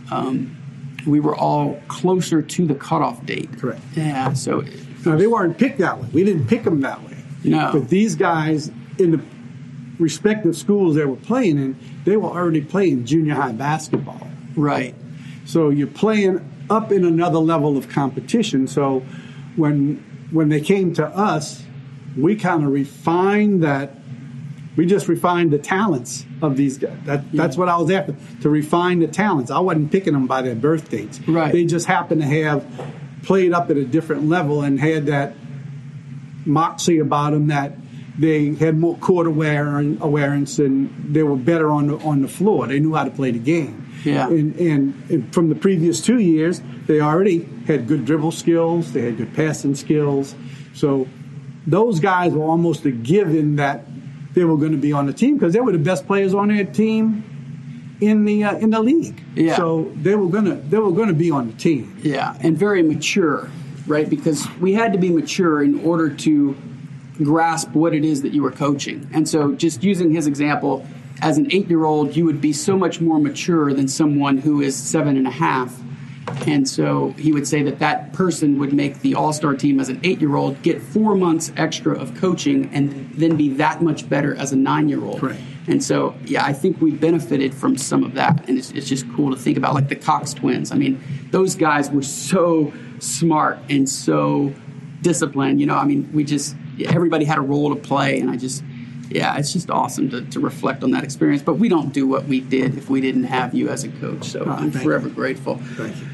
We were all closer to the cutoff date. Correct. Yeah, so... No, they weren't picked that way. We didn't pick them that way. No. But these guys in the respective schools they were playing in, they were already playing junior high basketball. Right. So you're playing up in another level of competition. So when they came to us, we kind of refined that. We just refined the talents of these guys. That's what I was after, to refine the talents. I wasn't picking them by their birth dates. Right. They just happened to have played up at a different level and had that moxie about them that they had more court awareness and they were better on the floor. They knew how to play the game. Yeah. And from the previous 2 years, they already had good dribble skills. They had good passing skills. So those guys were almost a given that they were going to be on the team because they were the best players on their team in the league. Yeah. So they were gonna be on the team. Yeah, and very mature, right? Because we had to be mature in order to grasp what it is that you were coaching. And so just using his example, as an 8-year-old, you would be so much more mature than someone who is 7.5. And so he would say that person would make the all-star team as an 8-year-old, get 4 months extra of coaching, and then be that much better as a 9-year-old. Right. And so, yeah, I think we benefited from some of that. And it's just cool to think about, like the Cox twins. I mean, those guys were so smart and so disciplined. You know, I mean, everybody had a role to play. And it's just awesome to reflect on that experience. But we don't do what we did if we didn't have you as a coach. So I'm forever grateful. Thank you.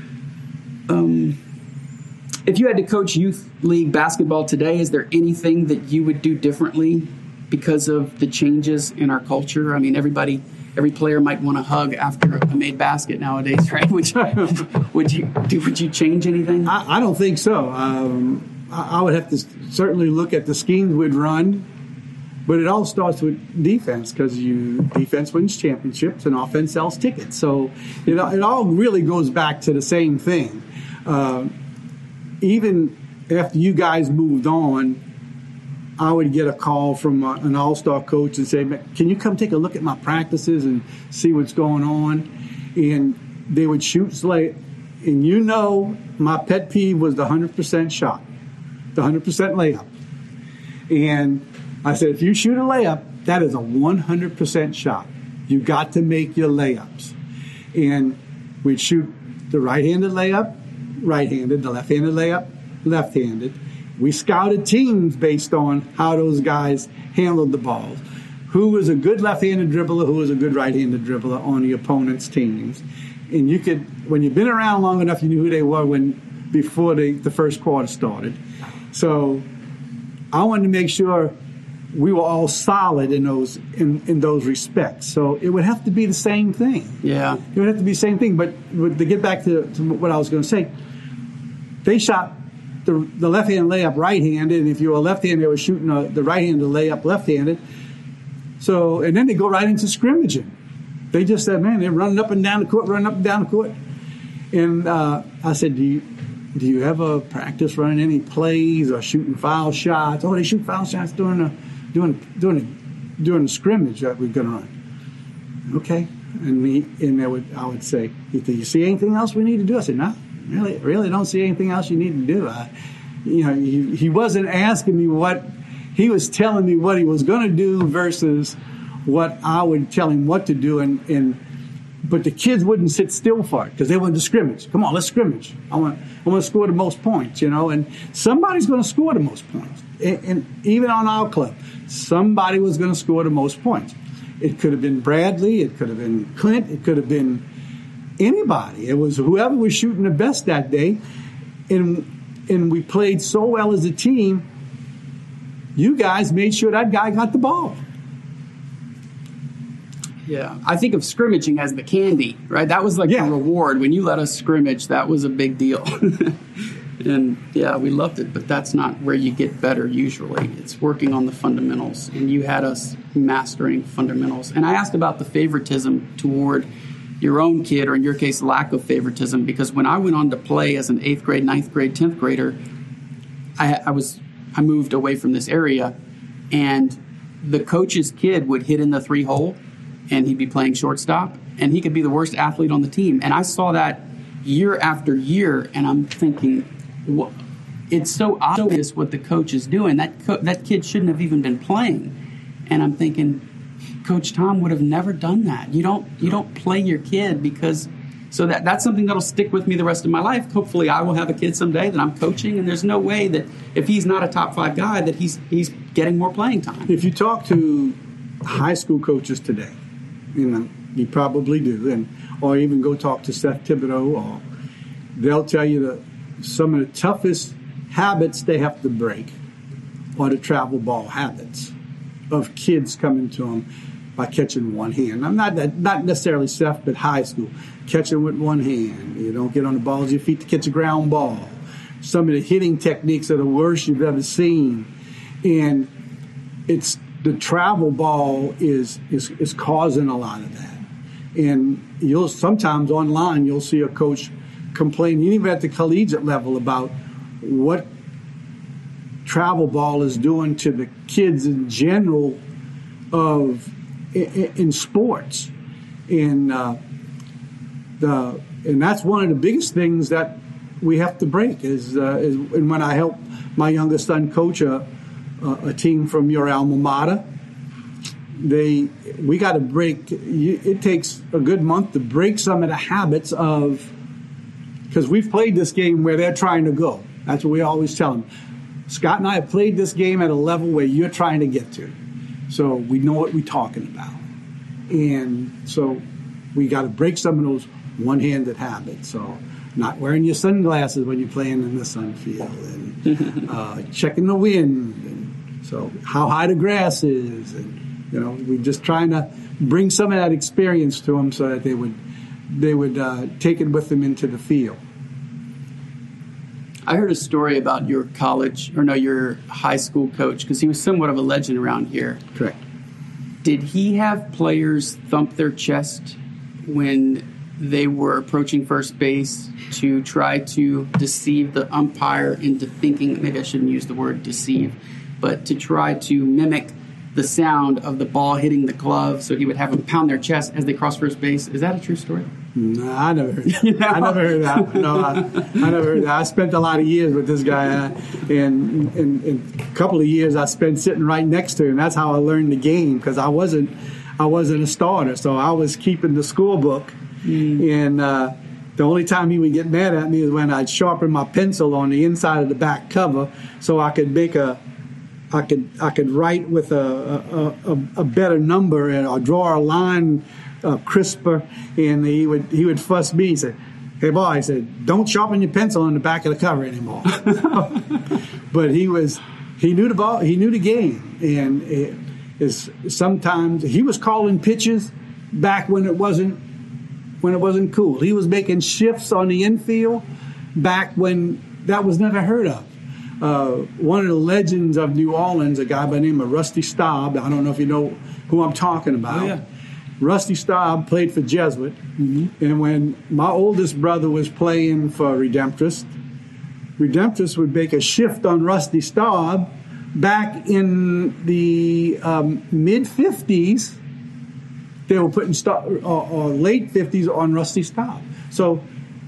If you had to coach youth league basketball today, is there anything that you would do differently because of the changes in our culture? I mean, every player might want to hug after a made basket nowadays, right? Would you change anything? I don't think so. I would have to certainly look at the schemes we'd run, but it all starts with defense because defense wins championships and offense sells tickets. So it all really goes back to the same thing. Even after you guys moved on, I would get a call from an all-star coach and say, can you come take a look at my practices and see what's going on? And they would shoot slate. And my pet peeve was the 100% shot, the 100% layup. And I said, if you shoot a layup, that is a 100% shot. You got to make your layups. And we'd shoot the right-handed layup, right-handed, the left-handed layup, left-handed. We scouted teams based on how those guys handled the balls. Who was a good left-handed dribbler, who was a good right-handed dribbler on the opponent's teams. And you could, when you've been around long enough, you knew who they were before the first quarter started. So I wanted to make sure we were all solid in those respects. So it would have to be the same thing. Yeah. It would have to be the same thing. But to get back to what I was going to say, they shot the left-handed layup right-handed, and if you were left-handed, they were shooting the right-handed layup left-handed. So, and then they go right into scrimmaging. They just said, man, they're running up and down the court. And I said, do you ever practice running any plays or shooting foul shots? Oh, they shoot foul shots during the scrimmage that we're going to run. Okay. And I would say, do you see anything else we need to do? I said, no, really don't see anything else you need to do. He wasn't asking me what, he was telling me what he was going to do versus what I would tell him what to do. But the kids wouldn't sit still for it because they wanted to scrimmage. Come on, let's scrimmage. I want to score the most points, and somebody's going to score the most points. And even on our club, somebody was going to score the most points. It could have been Bradley. It could have been Clint. It could have been anybody. It was whoever was shooting the best that day. And we played so well as a team, you guys made sure that guy got the ball. Yeah, I think of scrimmaging as the candy, right? That was like the reward. When you let us scrimmage, that was a big deal. And yeah, we loved it, but that's not where you get better usually. It's working on the fundamentals, and you had us mastering fundamentals. And I asked about the favoritism toward your own kid, or in your case, lack of favoritism, because when I went on to play as an 8th grade, 9th grade, 10th grader, I moved away from this area, and the coach's kid would hit in the 3-hole, and he'd be playing shortstop, and he could be the worst athlete on the team. And I saw that year after year, and I'm thinking, it's so obvious what the coach is doing. That kid shouldn't have even been playing. And I'm thinking, Coach Tom would have never done that. You don't play your kid because. So that's something that'll stick with me the rest of my life. Hopefully, I will have a kid someday that I'm coaching, and there's no way that if he's not a top 5 guy that he's getting more playing time. If you talk to high school coaches today, you probably do, or even go talk to Seth Thibodeau, or they'll tell you that some of the toughest habits they have to break are the travel ball habits of kids coming to them by catching one hand. I'm not necessarily Seth, but high school, catching with one hand. You don't get on the balls of your feet to catch a ground ball. Some of the hitting techniques are the worst you've ever seen, and it's the travel ball is causing a lot of that. And you'll sometimes online you'll see a coach complain, even at the collegiate level, about what travel ball is doing to the kids in general in sports, and that's one of the biggest things that we have to break is and when I help my youngest son coach a team from your alma mater, we got to break. It takes a good month to break some of the habits of, because we've played this game where they're trying to go. That's what we always tell them. Scott and I have played this game at a level where you're trying to get to. So we know what we're talking about. And so we got to break some of those one-handed habits. So not wearing your sunglasses when you're playing in the sun field, and checking the wind, and so how high the grass is. And, we're just trying to bring some of that experience to them so that they would take it with them into the field. I heard a story about your your high school coach, because he was somewhat of a legend around here. Correct. Did he have players thump their chest when they were approaching first base to try to deceive the umpire into thinking, maybe I shouldn't use the word deceive, but to try to mimic the sound of the ball hitting the glove, so he would have them pound their chest as they cross first base? Is that a true story? No, I never heard that. I never heard that. No, I never heard that. I spent a lot of years with this guy, and a couple of years I spent sitting right next to him. That's how I learned the game, because I wasn't a starter, so I was keeping the score book. And the only time he would get mad at me is when I'd sharpen my pencil on the inside of the back cover, so I could make I could write with a better number, or draw a line crisper, and he would fuss me. He said, "Hey boy," he said, "don't sharpen your pencil on the back of the cover anymore." But he knew the ball, he knew the game, and sometimes he was calling pitches back when it wasn't cool. He was making shifts on the infield back when that was never heard of. One of the legends of New Orleans, a guy by the name of Rusty Staub. I don't know if you know who I'm talking about. Oh, yeah. Rusty Staub played for Jesuit, and when my oldest brother was playing for Redemptorist would make a shift on Rusty Staub back in the mid-'50s. They were putting or late 50s on Rusty Staub. So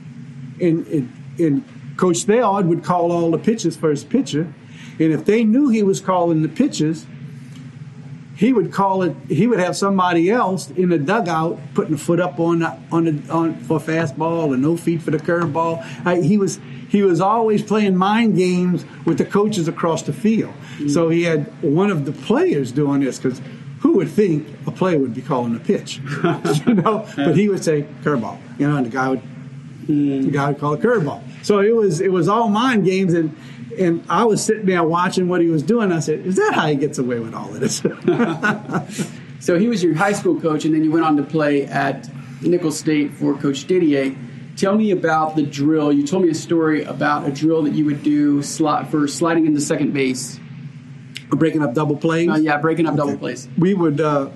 in Coach Theod would call all the pitches for his pitcher, and if they knew he was calling the pitches, he would call it. He would have somebody else in the dugout putting a foot up on for fastball and no feet for the curveball. He was always playing mind games with the coaches across the field. So he had one of the players doing this, because who would think a player would be calling a pitch, But he would say curveball, and the guy would call a curveball. So it was all mind games, and I was sitting there watching what he was doing. I said, "Is that how he gets away with all of this?" So he was your high school coach, and then you went on to play at Nicholls State for Coach Didier. Tell me about the drill. You told me a story about a drill that you would do for sliding into second base. Breaking up double plays? Breaking up double plays. We would, the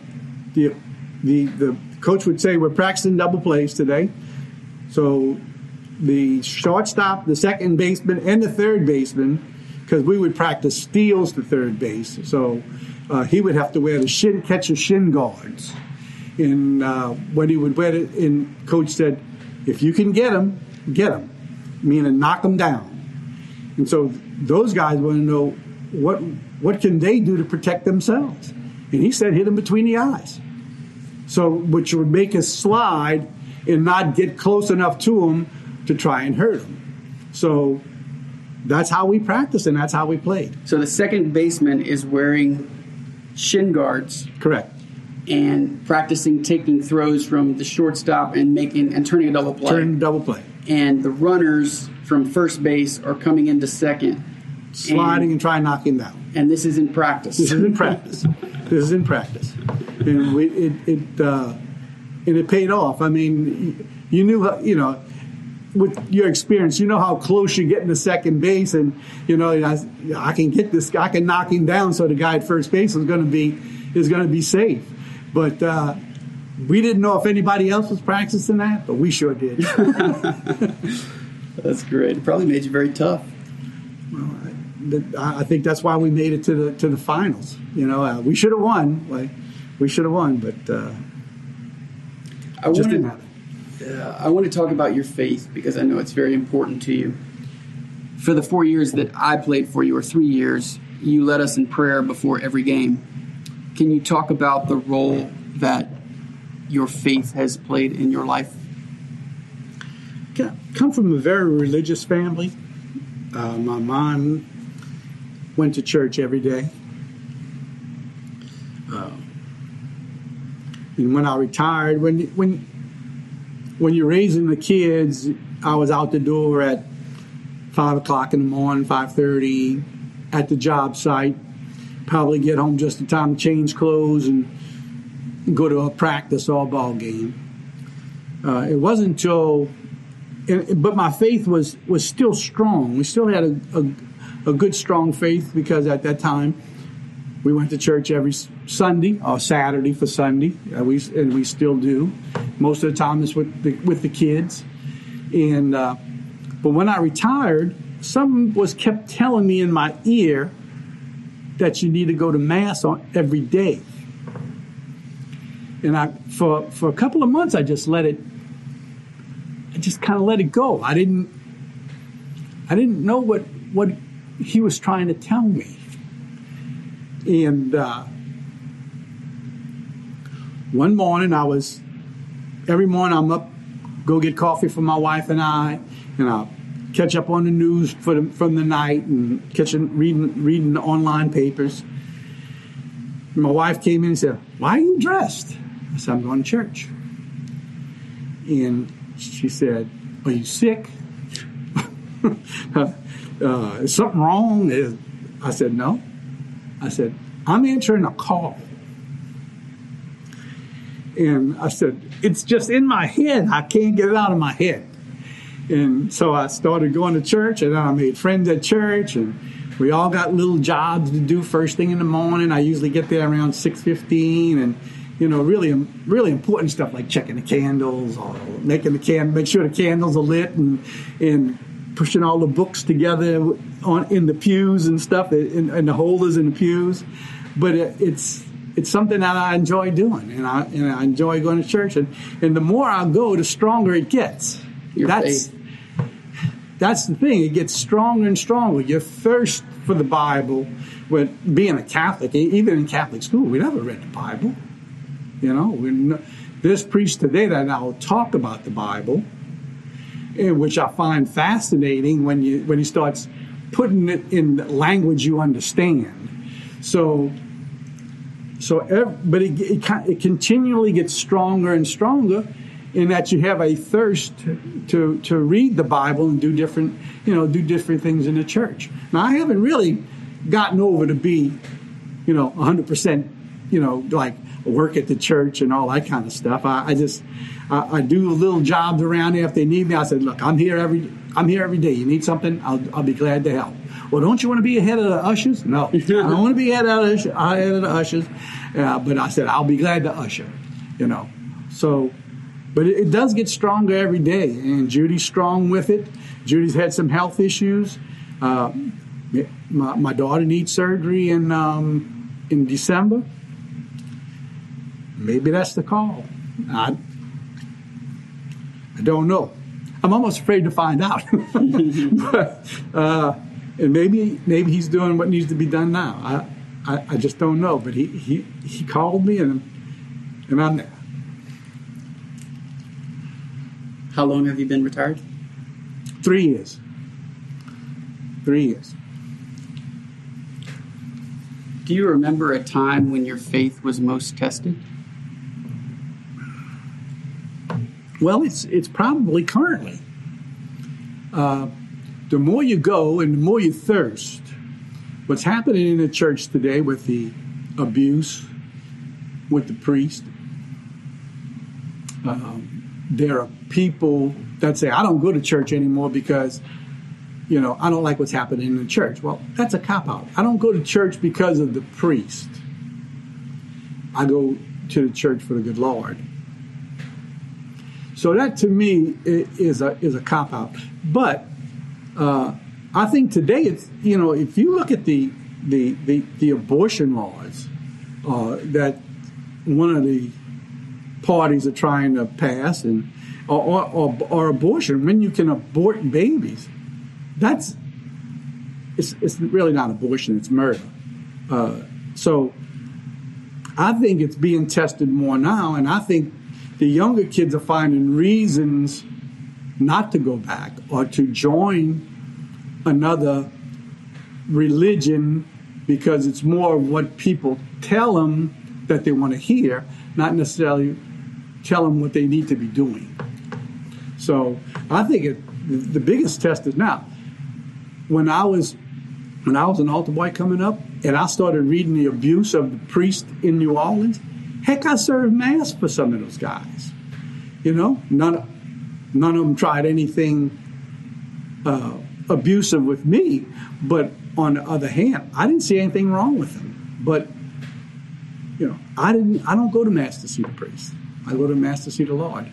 coach would say, we're practicing double plays today. So the shortstop, the second baseman, and the third baseman, because we would practice steals to third base. So he would have to wear the catcher shin guards. And when he would wear it, and coach said, if you can get him, meaning knock him down. And so those guys want to know what can they do to protect themselves. And he said, hit him between the eyes. So which would make us slide and not get close enough to him to try and hurt him. So that's how we practiced and that's how we played. So the second baseman is wearing shin guards. Correct. And practicing taking throws from the shortstop and turning a double play. Turning a double play. And the runners from first base are coming into second. Sliding and trying to knock him down. And this is in practice. This is in practice. And it paid off. I mean, you knew, with your experience, you know how close you're getting to second base, and I can get this. I can knock him down, so the guy at first base is going to be safe. But we didn't know if anybody else was practicing that, but we sure did. That's great. It probably made you very tough. Well, I think that's why we made it to the finals. We should have won. But just didn't happen. I want to talk about your faith because I know it's very important to you. For the 4 years that I played for you, or 3 years, you led us in prayer before every game. Can you talk about the role that your faith has played in your life? I come from a very religious family. My mom went to church every day. And when I retired, when you're raising the kids, I was out the door at 5 o'clock in the morning, 5:30 at the job site. Probably get home just in time to change clothes and go to a practice or ball game. It wasn't until, but my faith was still strong. We still had a good, strong faith because at that time we went to church every Sunday or Saturday for Sunday. We still do. Most of the time it's with the kids. And but when I retired, someone kept telling me in my ear that you need to go to Mass every day. And for a couple of months, I just kind of let it go. I didn't know what he was trying to tell me. And one morning every morning I'm up, go get coffee for my wife and I'll catch up on the news from the night and reading the online papers. My wife came in and said, "Why are you dressed?" I said, "I'm going to church." And she said, "Are you sick? Is something wrong?" I said, "No." I said, "I'm answering a call." And I said, "It's just in my head. I can't get it out of my head." And so I started going to church, and then I made friends at church, and we all got little jobs to do first thing in the morning. I usually get there around 6:15, and really important stuff like checking the candles or make sure the candles are lit, and pushing all the books together in the pews and stuff, in the holders in the pews. But it's something that I enjoy doing, and I enjoy going to church, and the more I go, the stronger it gets. That's the thing. It gets stronger and stronger. Your thirst for the Bible, with being a Catholic, even in Catholic school, we never read the Bible. There's priests today that now talk about the Bible, which I find fascinating when he starts putting it in language you understand. But it continually gets stronger and stronger, in that you have a thirst to read the Bible and do different things in the church. Now, I haven't really gotten over to be, 100%, like work at the church and all that kind of stuff. I do little jobs around there if they need me. I said, look, I'm here every day. You need something, I'll be glad to help. Well, don't you want to be head of the ushers? No, I don't want to be head of the ushers. But I said, I'll be glad to usher, So, but it does get stronger every day, and Judy's strong with it. Judy's had some health issues. My daughter needs surgery in December. Maybe that's the call. I don't know. I'm almost afraid to find out. But, and maybe he's doing what needs to be done now. I just don't know. But he called me, and I'm there. How long have you been retired? 3 years. 3 years. Do you remember a time when your faith was most tested? Well, it's probably currently. The more you go and the more you thirst, what's happening in the church today with the abuse, with the priest, there are people that say, I don't go to church anymore because, I don't like what's happening in the church. Well, that's a cop-out. I don't go to church because of the priest. I go to the church for the good Lord. So that, to me, is a cop-out. But I think today, it's if you look at the abortion laws that one of the parties are trying to pass, or abortion, when you can abort babies, it's really not abortion, it's murder. So I think it's being tested more now, and I think the younger kids are finding reasons not to go back or to join another religion because it's more of what people tell them that they want to hear, not necessarily tell them what they need to be doing. So I think the biggest test is now. When I was an altar boy coming up, and I started reading the abuse of the priest in New Orleans, heck, I served mass for some of those guys. None of them tried anything abusive with me, but on the other hand, I didn't see anything wrong with them. But I don't go to mass to see the priest. I go to mass to see the Lord.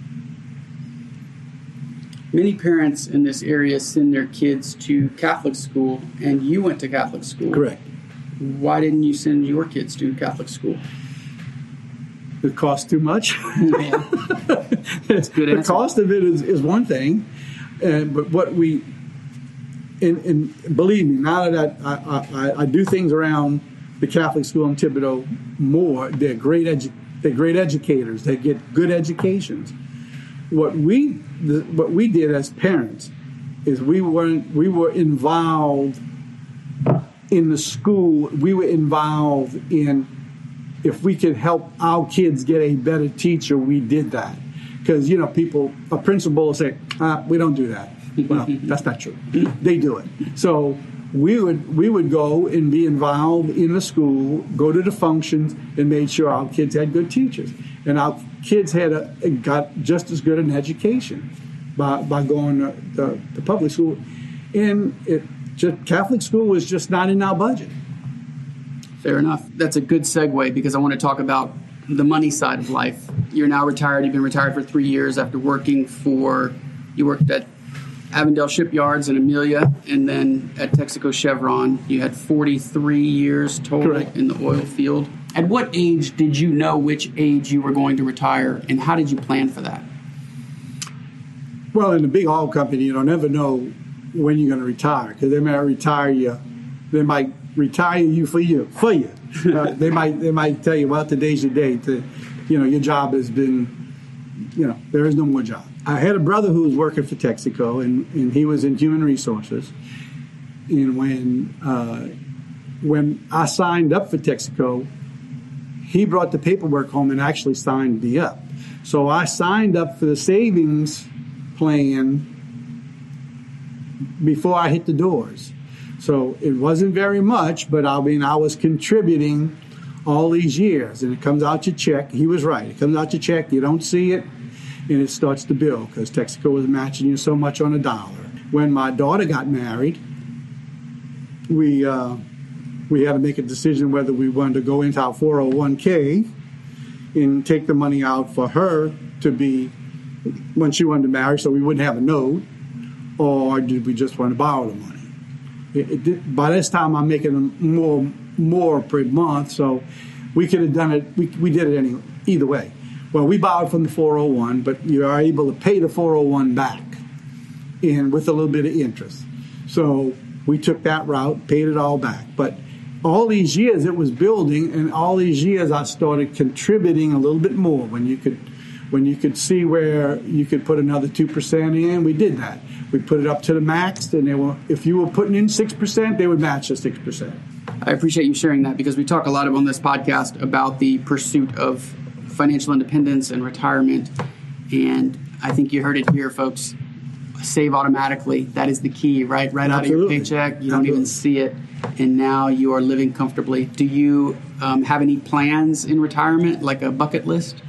Many parents in this area send their kids to Catholic school, and you went to Catholic school. Correct. Why didn't you send your kids to Catholic school? It costs too much. Yeah. That's a good answer. The cost of it is one thing, but what we, and believe me, now that I do things around the Catholic school in Thibodaux more, they're great educators. They get good educations. What we did as parents is we were involved in the school. We were involved in, if we could help our kids get a better teacher, we did that. Because, a principal will say, we don't do that. Well, that's not true. They do it. So we would go and be involved in the school, go to the functions, and made sure our kids had good teachers. And our kids got just as good an education by going to the public school. And Catholic school was just not in our budget. Fair enough. That's a good segue because I want to talk about the money side of life. You're now retired. You've been retired for 3 years after you worked at Avondale Shipyards in Amelia, and then at Texaco Chevron. You had 43 years total. Correct. In the oil field. At what age did you know which age you were going to retire, and how did you plan for that? Well, in a big oil company, you don't ever know when you're going to retire, because they might retire you. They might retire you for you. They might tell you, well, today's your day. Your job has been, there is no more job. I had a brother who was working for Texaco, and he was in human resources. And when I signed up for Texaco, he brought the paperwork home and actually signed me up. So I signed up for the savings plan before I hit the doors. So it wasn't very much, but I was contributing all these years, and it comes out your check. He was right. It comes out your check. You don't see it, and it starts to build because Texaco was matching you so much on a dollar. When my daughter got married, we had to make a decision whether we wanted to go into our 401k and take the money out for her to be when she wanted to marry, so we wouldn't have a note, or did we just want to borrow the money? By this time, I'm making more per month, so we could have done it. We did it either way. Well, we borrowed from the 401, but you are able to pay the 401 back, and with a little bit of interest. So we took that route, paid it all back. But all these years it was building, and all these years I started contributing a little bit more. When you could see where you could put another 2% in, we did that. We put it up to the max, and if you were putting in 6%, they would match the 6%. I appreciate you sharing that because we talk a lot on this podcast about the pursuit of financial independence and retirement. And I think you heard it here, folks. Save automatically. That is the key, right? Right out of your paycheck. You don't even see it. And now you are living comfortably. Do you have any plans in retirement, like a bucket list?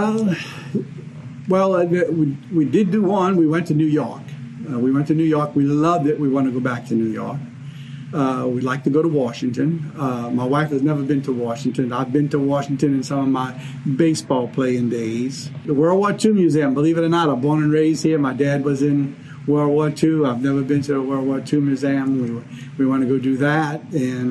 Well, we did do one. We went to New York. We loved it. We want to go back to New York. We'd like to go to Washington. My wife has never been to Washington. I've been to Washington in some of my baseball playing days. The World War II Museum, believe it or not, I'm born and raised here. My dad was in World War II. I've never been to the World War II Museum. We want to go do that.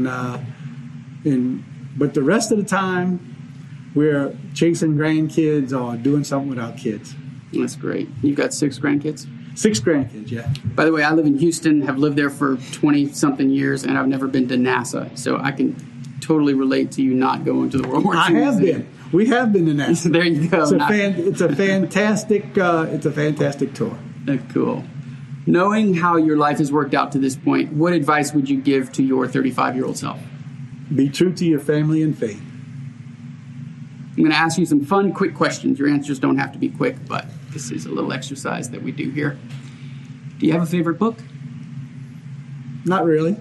But the rest of the time, we're chasing grandkids or doing something with our kids. That's great. You've got 6 grandkids? 6 grandkids, yeah. By the way, I live in Houston, have lived there for 20-something years, and I've never been to NASA. So I can totally relate to you not going to the World War II I have Museum. been. We have been to NASA. There you go. It's a fantastic tour. That's cool. Knowing how your life has worked out to this point, what advice would you give to your 35-year-old self? Be true to your family and faith. I'm going to ask you some fun, quick questions. Your answers don't have to be quick, but this is a little exercise that we do here. Do you have a favorite book? Not really.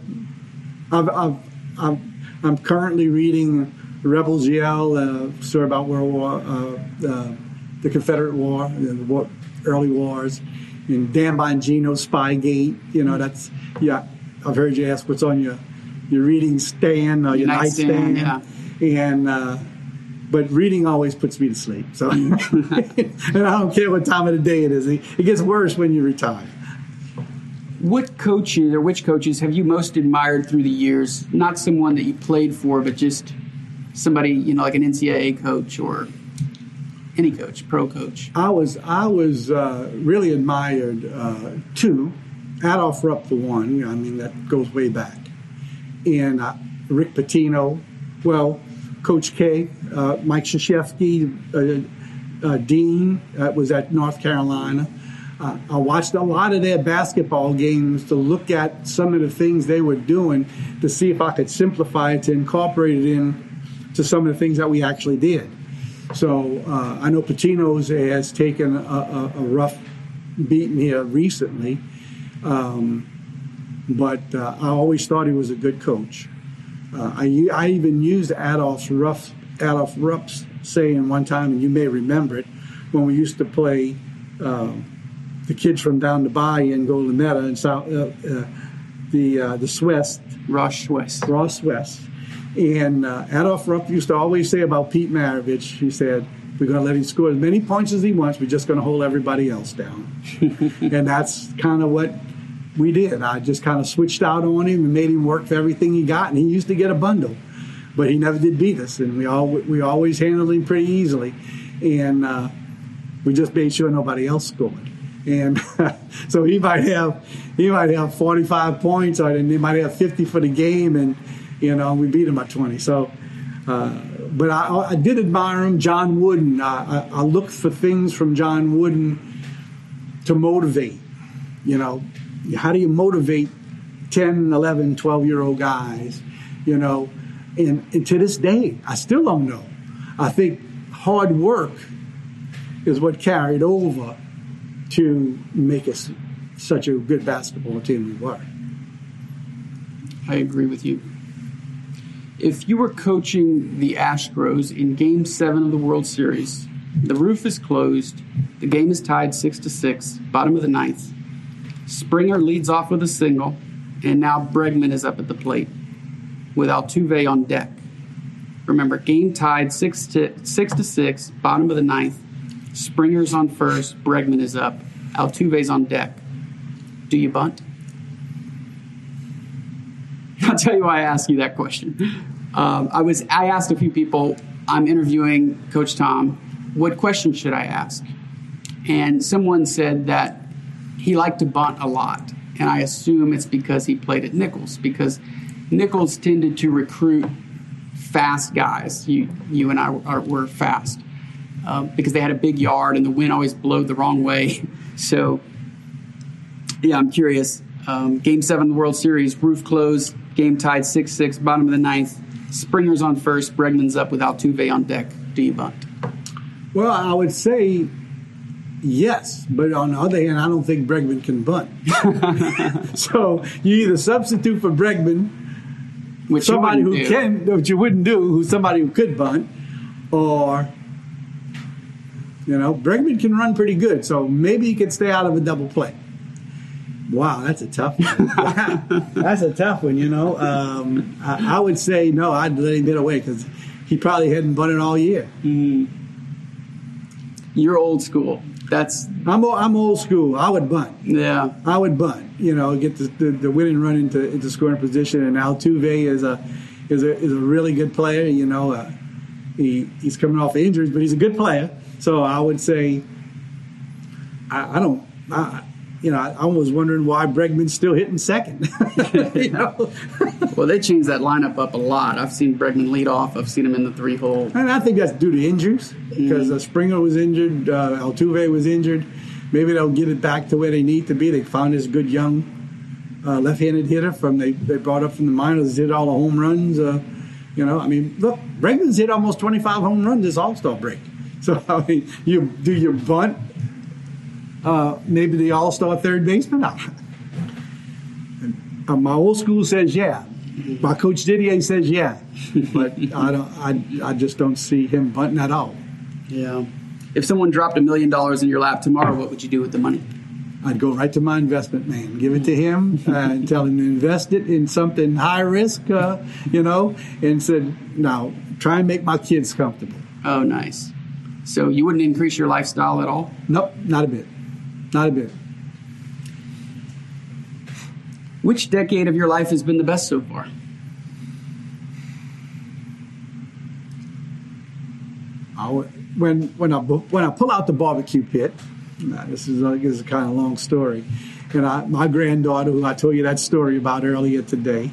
I'm currently reading Rebels Yell, a story about World War, the Confederate War, the early wars, and Dan Bongino's Spygate. You know, that's, yeah, I've heard you ask what's on your reading stand or your nightstand. Yeah. And, but reading always puts me to sleep. So, and I don't care what time of the day it is. It gets worse when you retire. What coaches or which coaches have you most admired through the years? Not someone that you played for, but just somebody, you know, like an NCAA coach or any coach, pro coach. I was really admired 2. Adolph Rupp for one. I mean, that goes way back. And Rick Pitino. Well, Coach K, Mike Krzyzewski, Dean, was at North Carolina. I watched a lot of their basketball games to look at some of the things they were doing to see if I could simplify it to incorporate it in to some of the things that we actually did. So I know Pitino's has taken a rough beating here recently, but I always thought he was a good coach. I even used Adolph Rupp's saying one time, and you may remember it, when we used to play the kids from down the bayou in Golden Meadow and South, the Swest. Ross West. And Adolph Rupp used to always say about Pete Maravich, he said, we're going to let him score as many points as he wants, we're just going to hold everybody else down. And that's kind of what we did. I just kind of switched out on him and made him work for everything he got, and he used to get a bundle. But he never did beat us, and we always handled him pretty easily. And we just made sure nobody else scored. And so he might have 45 points, or he might have 50 for the game, and we beat him by 20. So, but I did admire him. John Wooden. I looked for things from John Wooden to motivate. How do you motivate 10, 11, 12-year-old guys? And to this day, I still don't know. I think hard work is what carried over to make us such a good basketball team we were. I agree with you. If you were coaching the Astros in Game 7 of the World Series, the roof is closed, the game is tied 6-6, bottom of the ninth. Springer leads off with a single, and now Bregman is up at the plate with Altuve on deck. Remember, game tied 6-6, bottom of the ninth. Springer's on first, Bregman is up, Altuve's on deck. Do you bunt? I'll tell you why I asked you that question. I asked a few people, I'm interviewing Coach Tom, what question should I ask? And someone said that he liked to bunt a lot. And I assume it's because he played at Nichols, because Nichols tended to recruit fast guys. You and I were fast because they had a big yard and the wind always blowed the wrong way. So, yeah, I'm curious. Game 7 of the World Series, roof closed, game tied 6-6, bottom of the ninth. Springer's on first, Bregman's up with Altuve on deck. Do you bunt? Well, I would say yes, but on the other hand, I don't think Bregman can bunt. So you either substitute for Bregman, Which somebody who can, which you wouldn't do, who's somebody who could bunt, or Bregman can run pretty good, so maybe he could stay out of a double play. Wow, that's a tough one. That's a tough one, I would say no, I'd let him get away because he probably hadn't bunted all year. You're old school. I'm old school. I would bunt. Yeah. I would bunt. Get the winning run into scoring position. And Altuve is a really good player. He's coming off injuries, but he's a good player. So I would say I was wondering why Bregman's still hitting second. Well, they changed that lineup up a lot. I've seen Bregman lead off. I've seen him in the 3-hole. And I think that's due to injuries because Springer was injured, Altuve was injured. Maybe they'll get it back to where they need to be. They found this good young left-handed hitter they brought up from the minors. Hit all the home runs. Look, Bregman's hit almost 25 home runs this All-Star break. So you bunt. Maybe the all-star third baseman. My old school says yeah. My coach Didier says yeah, but I just don't see him bunting at all. Yeah. If someone dropped $1 million in your lap tomorrow, what would you do with the money? I'd go right to my investment man, give it to him, and tell him to invest it in something high risk, and said, now try and make my kids comfortable. Oh, nice. So you wouldn't increase your lifestyle at all? Nope, not a bit. Not a bit. Which decade of your life has been the best so far? When I pull out the barbecue pit, this is a kind of long story, and my granddaughter, who I told you that story about earlier today,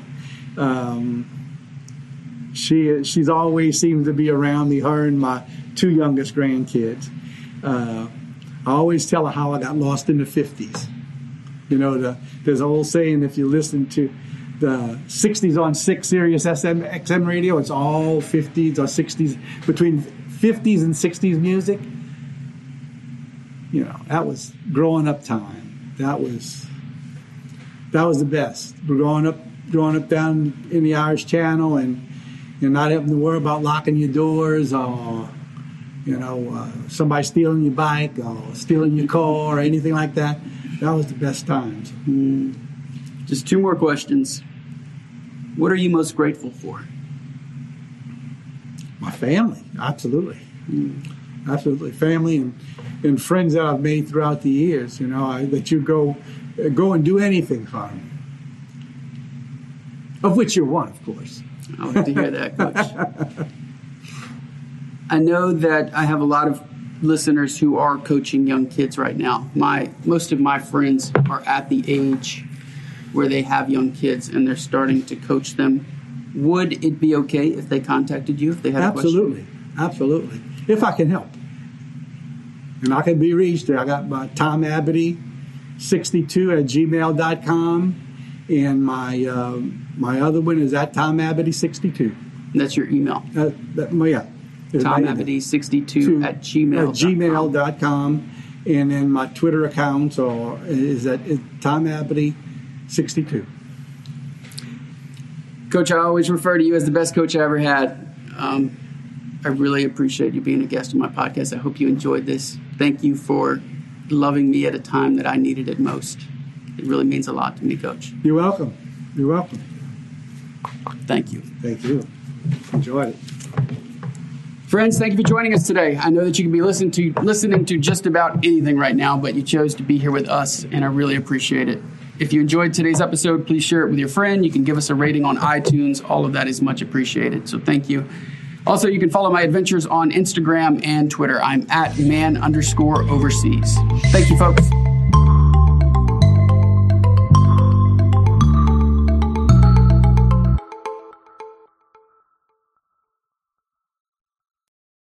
she's always seemed to be around me. Her and my two youngest grandkids. I always tell her how I got lost in the 50s. There's an old saying, if you listen to the 60s on 6 Sirius XM radio, it's all 50s or 60s, between 50s and 60s music. That was growing up time. That was the best. Growing up down in the Irish Channel and not having to worry about locking your doors or somebody stealing your bike or stealing your car or anything like that. That was the best times. Just 2 more questions. What are you most grateful for? My family, absolutely. Absolutely. Family and friends that I've made throughout the years, that you go and do anything for them. Of which you're one, of course. I like to hear that, Coach. I know that I have a lot of listeners who are coaching young kids right now. Most of my friends are at the age where they have young kids and they're starting to coach them. Would it be okay if they contacted you if they had a question? Absolutely. If I can help. And I can be reached. I got my Tom Abity 62 at gmail.com, and my other one is at Tom Abity 62. That's your email. Yeah. Tom Abity 62 at gmail.com. And then my Twitter account is Tom Abity 62. Coach, I always refer to you as the best coach I ever had. I really appreciate you being a guest on my podcast. I hope you enjoyed this. Thank you for loving me at a time that I needed it most. It really means a lot to me, Coach. You're welcome. You're welcome. Thank you. Thank you. Enjoyed it. Friends, thank you for joining us today. I know that you can be listening to just about anything right now, but you chose to be here with us, and I really appreciate it. If you enjoyed today's episode, please share it with your friend. You can give us a rating on iTunes. All of that is much appreciated, so thank you. Also, you can follow my adventures on Instagram and Twitter. I'm at man_overseas. Thank you, folks.